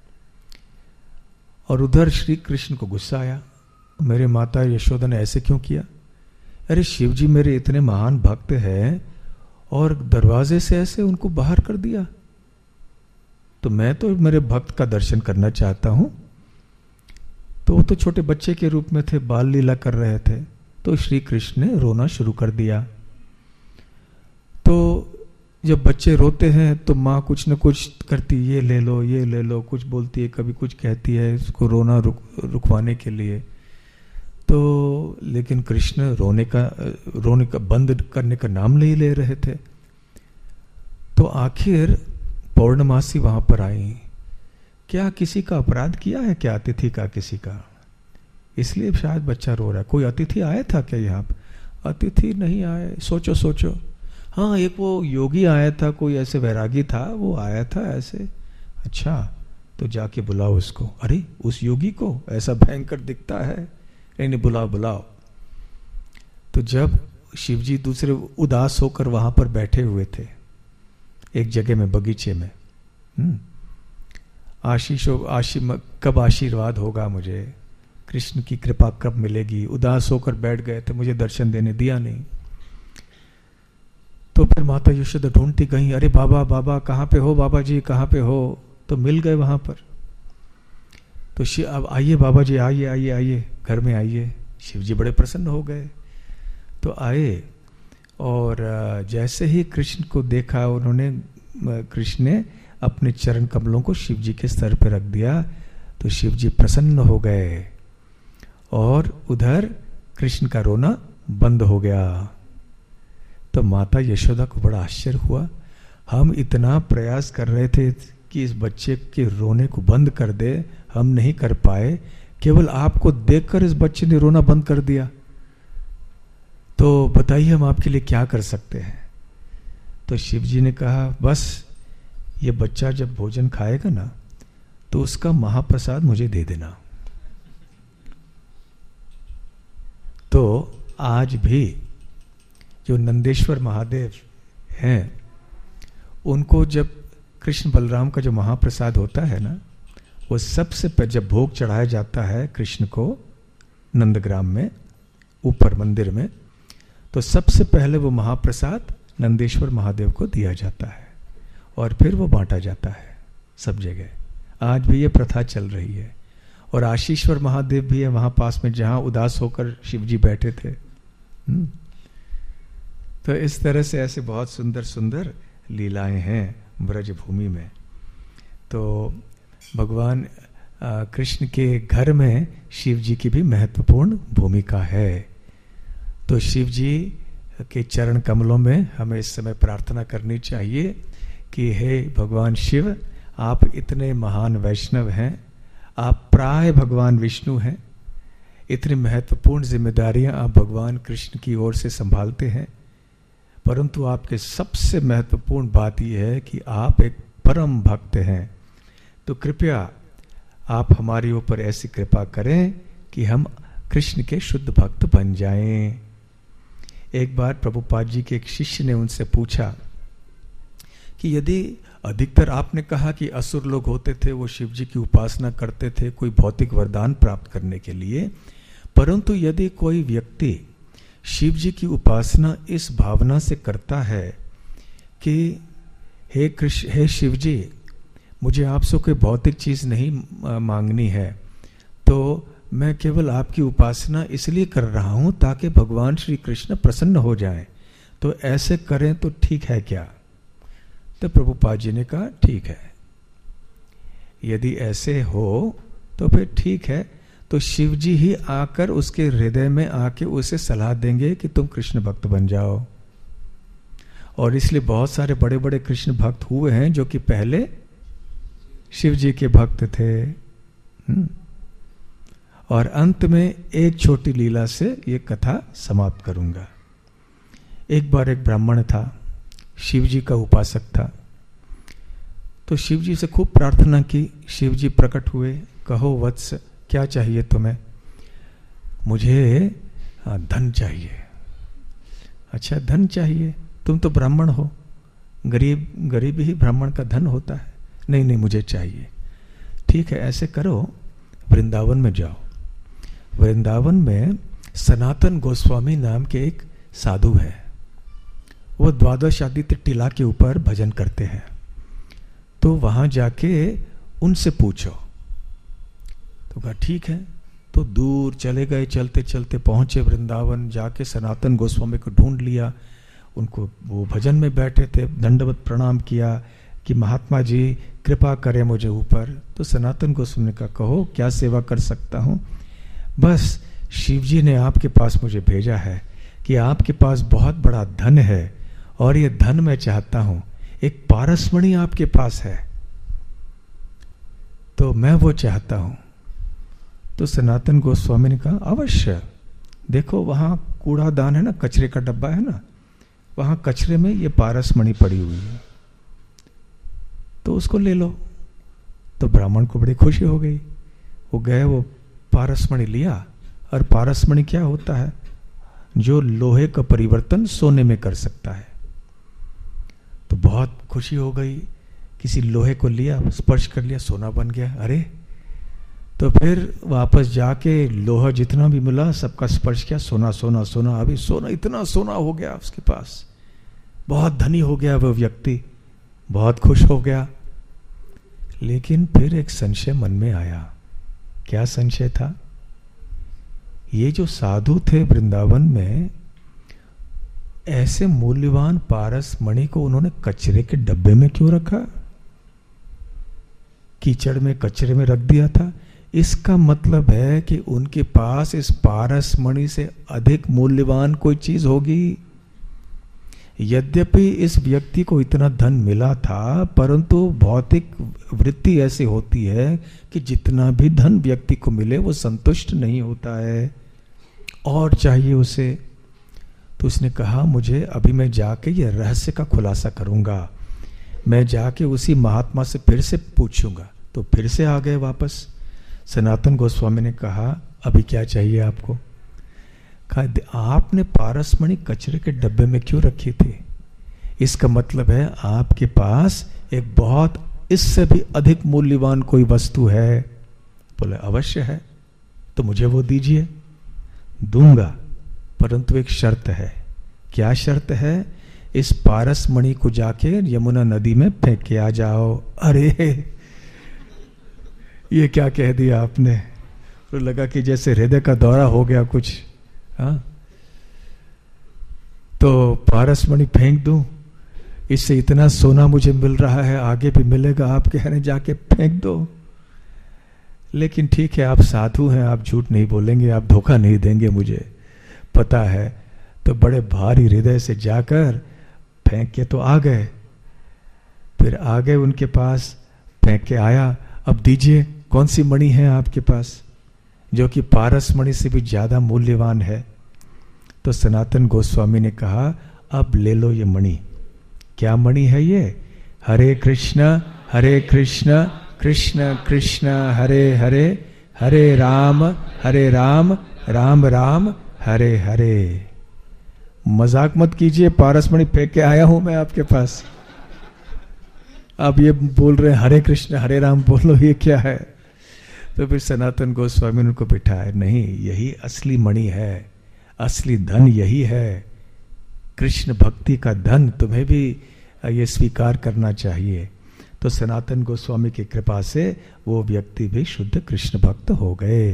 और उधर श्री कृष्ण को गुस्सा आया, मेरे माता यशोदा ने ऐसे क्यों किया। अरे शिव जी मेरे इतने महान भक्त हैं और दरवाजे से ऐसे उनको बाहर कर दिया। तो मैं तो मेरे भक्त का दर्शन करना चाहता हूं। तो वो तो छोटे बच्चे के रूप में थे, बाल लीला कर रहे थे। तो श्री कृष्ण ने रोना शुरू कर दिया। तो जब बच्चे रोते हैं तो माँ कुछ न कुछ करती, ये ले लो ये ले लो, कुछ बोलती है, कभी कुछ कहती है इसको रोना रुक रुकवाने के लिए। तो लेकिन कृष्ण रोने का रोने का बंद करने का नाम नहीं ले रहे थे। तो आखिर पौर्णमासी वहां पर आई। क्या किसी का अपराध किया है क्या, अतिथि का किसी का, इसलिए शायद बच्चा रो रहा है। कोई अतिथि आया था क्या यहाँ पर? अतिथि नहीं आए। सोचो सोचो, हाँ एक वो योगी आया था, कोई ऐसे वैरागी था, वो आया था ऐसे। अच्छा तो जाके बुलाओ उसको। अरे उस योगी को, ऐसा भयंकर दिखता है। नहीं नहीं, बुलाओ बुलाओ। तो जब शिवजी दूसरे उदास होकर वहां पर बैठे हुए थे एक जगह में, बगीचे में, हम्म आशीष आशी कब आशीर्वाद होगा मुझे, कृष्ण की कृपा कब मिलेगी, उदास होकर बैठ गए थे, मुझे दर्शन देने दिया नहीं। तो फिर माता यशोदा ढूंढती गई, अरे बाबा बाबा कहाँ पे हो, बाबा जी कहाँ पे हो। तो मिल गए वहां पर। तो शिव, अब आइए बाबा जी, आइए आइए आइए, घर में आइए। शिव जी बड़े प्रसन्न हो गए। तो आए और जैसे ही कृष्ण को देखा उन्होंने, कृष्ण ने अपने चरण कमलों को शिव जी के सर पर रख दिया। तो शिव जी प्रसन्न हो गए और उधर कृष्ण का रोना बंद हो गया। तो माता यशोदा को बड़ा आश्चर्य हुआ। हम इतना प्रयास कर रहे थे कि इस बच्चे के रोने को बंद कर दे, हम नहीं कर पाए, केवल आपको देखकर इस बच्चे ने रोना बंद कर दिया। तो बताइए हम आपके लिए क्या कर सकते हैं। तो शिव जी ने कहा, बस ये बच्चा जब भोजन खाएगा ना तो उसका महाप्रसाद मुझे दे देना। तो आज भी जो नंदेश्वर महादेव हैं, उनको जब कृष्ण बलराम का जो महाप्रसाद होता है ना, वो सबसे पहले जब भोग चढ़ाया जाता है कृष्ण को नंदग्राम में ऊपर मंदिर में, तो सबसे पहले वो महाप्रसाद नंदेश्वर महादेव को दिया जाता है और फिर वो बांटा जाता है सब जगह। आज भी ये प्रथा चल रही है। और आशीश्वर महादेव भी है वहां पास में, जहां उदास होकर शिव जी बैठे थे। हुँ? तो इस तरह से ऐसे बहुत सुंदर सुंदर लीलाएं हैं ब्रज भूमि में। तो भगवान कृष्ण के घर में शिव जी की भी महत्वपूर्ण भूमिका है। तो शिव जी के चरण कमलों में हमें इस समय प्रार्थना करनी चाहिए कि हे भगवान शिव, आप इतने महान वैष्णव हैं, आप प्राय भगवान विष्णु हैं, इतनी महत्वपूर्ण जिम्मेदारियां आप भगवान कृष्ण की ओर से संभालते हैं, परंतु आपके सबसे महत्वपूर्ण बात यह है कि आप एक परम भक्त हैं। तो कृपया आप हमारे ऊपर ऐसी कृपा करें कि हम कृष्ण के शुद्ध भक्त बन जाएं। एक बार प्रभुपाद जी के एक शिष्य ने उनसे पूछा कि यदि अधिकतर आपने कहा कि असुर लोग होते थे, वो शिव जी की उपासना करते थे कोई भौतिक वरदान प्राप्त करने के लिए, परंतु यदि कोई व्यक्ति शिव जी की उपासना इस भावना से करता है कि हे कृष्ण, हे शिव जी, मुझे आपसे कोई भौतिक चीज नहीं मांगनी है, तो मैं केवल आपकी उपासना इसलिए कर रहा हूं ताकि भगवान श्री कृष्ण प्रसन्न हो जाएं। तो ऐसे करें तो ठीक है क्या? तो प्रभुपाद जी ने कहा ठीक है, यदि ऐसे हो तो फिर ठीक है। तो शिव जी ही आकर उसके हृदय में आके उसे सलाह देंगे कि तुम कृष्ण भक्त बन जाओ। और इसलिए बहुत सारे बड़े बड़े कृष्ण भक्त हुए हैं जो कि पहले शिव जी के भक्त थे। और अंत में एक छोटी लीला से ये कथा समाप्त करूंगा। एक बार एक ब्राह्मण था, शिव जी का उपासक था। तो शिव जी से खूब प्रार्थना की। शिव जी प्रकट हुए, कहो वत्स, क्या चाहिए तुम्हें? मुझे धन चाहिए। अच्छा, धन चाहिए? तुम तो ब्राह्मण हो, गरीब गरीब ही ब्राह्मण का धन होता है। नहीं नहीं, मुझे चाहिए। ठीक है, ऐसे करो, वृंदावन में जाओ। वृंदावन में सनातन गोस्वामी नाम के एक साधु है, वो द्वादश आदित्य टीला के ऊपर भजन करते हैं। तो वहां जाके उनसे पूछो। तो कहा ठीक है। तो दूर चले गए, चलते चलते पहुंचे वृंदावन। जाके सनातन गोस्वामी को ढूंढ लिया। उनको, वो भजन में बैठे थे, दंडवत प्रणाम किया कि महात्मा जी कृपा करें मुझे ऊपर। तो सनातन गोस्वामी ने कहा, कहो क्या सेवा कर सकता हूं? बस शिव जी ने आपके पास मुझे भेजा है कि आपके पास बहुत बड़ा धन है और ये धन मैं चाहता हूं, एक पारसमणि आपके पास है तो मैं वो चाहता हूं। तो सनातन गोस्वामी ने कहा, अवश्य, देखो वहां कूड़ादान है ना, कचरे का डब्बा है ना, वहां कचरे में ये पारसमणि पड़ी हुई है, तो उसको ले लो। तो ब्राह्मण को बड़ी खुशी हो गई। वो गए, वो पारसमणि लिया। और पारसमणि क्या होता है? जो लोहे का परिवर्तन सोने में कर सकता है। तो बहुत खुशी हो गई। किसी लोहे को लिया, स्पर्श कर लिया, सोना बन गया। अरे, तो फिर वापस जाके लोहा जितना भी मिला सबका स्पर्श किया, सोना सोना सोना। अभी सोना, इतना सोना हो गया उसके पास, बहुत धनी हो गया वो व्यक्ति, बहुत खुश हो गया। लेकिन फिर एक संशय मन में आया। क्या संशय था? ये जो साधु थे वृंदावन में, ऐसे मूल्यवान पारस मणि को उन्होंने कचरे के डब्बे में क्यों रखा? कीचड़ में, कचरे में रख दिया था। इसका मतलब है कि उनके पास इस पारस मणि से अधिक मूल्यवान कोई चीज होगी। यद्यपि इस व्यक्ति को इतना धन मिला था, परंतु भौतिक वृत्ति ऐसी होती है कि जितना भी धन व्यक्ति को मिले वो संतुष्ट नहीं होता है, और चाहिए उसे। तो उसने कहा, मुझे अभी मैं जाके ये रहस्य का खुलासा करूंगा, मैं जाके उसी महात्मा से फिर से पूछूंगा। तो फिर से आ गए वापस। सनातन गोस्वामी ने कहा, अभी क्या चाहिए आपको? कहा, आपने पारसमणि कचरे के डब्बे में क्यों रखी थी? इसका मतलब है आपके पास एक बहुत इससे भी अधिक मूल्यवान कोई वस्तु है। बोले, अवश्य है। तो मुझे वो दीजिए। दूंगा, परंतु एक शर्त है। क्या शर्त है? इस पारसमणि को जाके यमुना नदी में फेंक के आ जाओ। अरे, ये क्या कह दिया आपने? तो लगा कि जैसे हृदय का दौरा हो गया कुछ। हाँ, तो पारसमणि फेंक दूं? इससे इतना सोना मुझे मिल रहा है, आगे भी मिलेगा, आप कह रहे जाके फेंक दो। लेकिन ठीक है, आप साधु हैं, आप झूठ नहीं बोलेंगे, आप धोखा नहीं देंगे, मुझे पता है। तो बड़े भारी हृदय से जाकर फेंक के तो आ गए। फिर आ गए उनके पास, फेंक के आया। अब दीजिए, कौन सी मणि है आपके पास जो कि पारसमणि से भी ज्यादा मूल्यवान है? तो सनातन गोस्वामी ने कहा, अब ले लो ये मणि। क्या मणि है ये? हरे कृष्ण हरे कृष्ण कृष्ण कृष्ण हरे हरे, हरे राम हरे राम राम राम हरे हरे। मजाक मत कीजिए, पारसमणि फेंक के आया हूं मैं आपके पास। आप ये बोल रहे हैं हरे कृष्ण हरे राम, बोलो ये क्या है? तो फिर सनातन गोस्वामी ने उनको बिठाया, नहीं, यही असली मणि है, असली धन यही है। कृष्ण भक्ति का धन तुम्हें भी ये स्वीकार करना चाहिए। तो सनातन गोस्वामी की कृपा से वो व्यक्ति भी शुद्ध कृष्ण भक्त हो गए।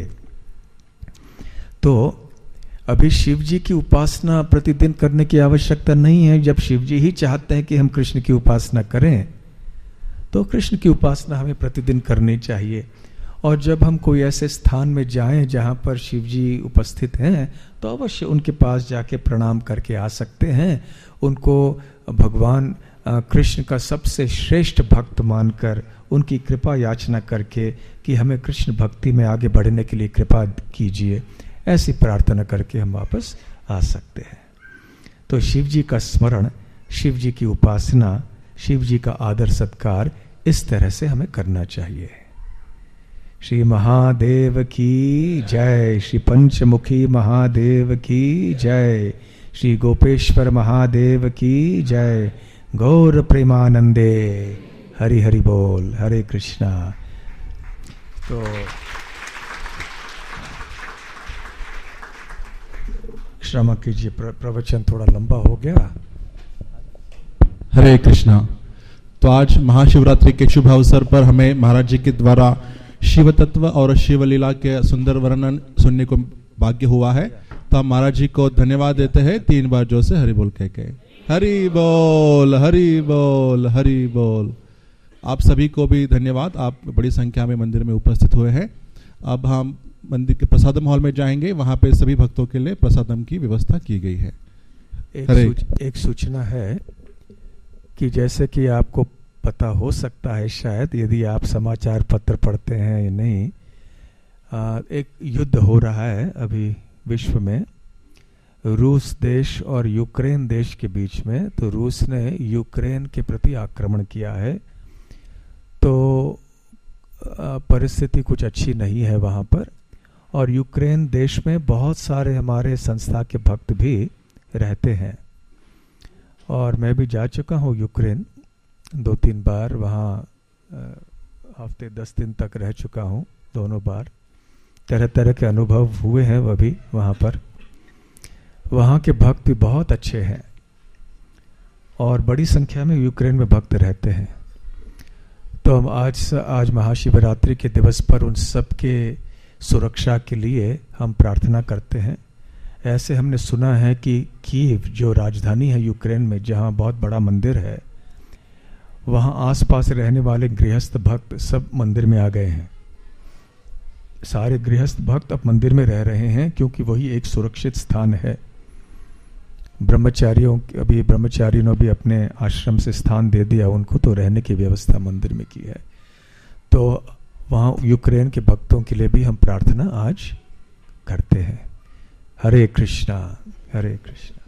तो अभी शिव जी की उपासना प्रतिदिन करने की आवश्यकता नहीं है। जब शिव जी ही चाहते हैं कि हम कृष्ण की उपासना करें तो कृष्ण की उपासना हमें प्रतिदिन करनी चाहिए। और जब हम कोई ऐसे स्थान में जाएं जहां पर शिव जी उपस्थित हैं तो अवश्य उनके पास जाके प्रणाम करके आ सकते हैं। उनको भगवान कृष्ण का सबसे श्रेष्ठ भक्त मानकर उनकी कृपा याचना करके कि हमें कृष्ण भक्ति में आगे बढ़ने के लिए कृपा कीजिए, ऐसी प्रार्थना करके हम वापस आ सकते हैं। तो शिव जी का स्मरण, शिव जी की उपासना, शिव जी का आदर सत्कार इस तरह से हमें करना चाहिए। श्री महादेव की जय, श्री पंचमुखी महादेव की जय, श्री गोपेश्वर महादेव की जय। गौर प्रेमानंदे, हरि हरि बोल, हरे कृष्णा। तो क्षमा कीजिए, प्रवचन थोड़ा लंबा हो गया। हरे कृष्णा। तो आज महाशिवरात्रि के शुभ अवसर पर हमें महाराज जी के द्वारा शिव तत्व और शिव लीला के सुंदर वर्णन सुनने को भाग्य हुआ है। तो हम महाराज जी को धन्यवाद देते हैं तीन बार जोर से हरि बोल कह के। हरि बोल, हरि बोल, हरि बोल। आप सभी को भी धन्यवाद, आप बड़ी संख्या में मंदिर में उपस्थित हुए हैं। अब हम मंदिर के प्रसादम हॉल में जाएंगे, वहां पे सभी भक्तों के लिए प्रसादम की व्यवस्था की गई है। एक, सूच, एक सूचना है कि जैसे कि आपको पता हो सकता है शायद, यदि आप समाचार पत्र पढ़ते हैं या नहीं, आ, एक युद्ध हो रहा है अभी विश्व में, रूस देश और यूक्रेन देश के बीच में। तो रूस ने यूक्रेन के प्रति आक्रमण किया है। तो परिस्थिति कुछ अच्छी नहीं है वहाँ पर। और यूक्रेन देश में बहुत सारे हमारे संस्था के भक्त भी रहते हैं और मैं भी जा चुका हूँ यूक्रेन दो तीन बार। वहाँ हफ्ते दस दिन तक रह चुका हूँ दोनों बार। तरह तरह के अनुभव हुए हैं वह भी वहाँ पर। वहाँ के भक्त भी बहुत अच्छे हैं और बड़ी संख्या में यूक्रेन में भक्त रहते हैं। तो हम आज आज महाशिवरात्रि के दिवस पर उन सब के सुरक्षा के लिए हम प्रार्थना करते हैं। ऐसे हमने सुना है कि कीव जो राजधानी है यूक्रेन में, जहाँ बहुत बड़ा मंदिर है, वहाँ आसपास रहने वाले गृहस्थ भक्त सब मंदिर में आ गए हैं। सारे गृहस्थ भक्त अब मंदिर में रह रहे हैं क्योंकि वही एक सुरक्षित स्थान है। ब्रह्मचारियों अभी ब्रह्मचारियों ने भी अपने आश्रम से स्थान दे दिया उनको, तो रहने की व्यवस्था मंदिर में की है। तो वहाँ यूक्रेन के भक्तों के लिए भी हम प्रार्थना आज करते हैं। हरे कृष्णा, हरे कृष्णा।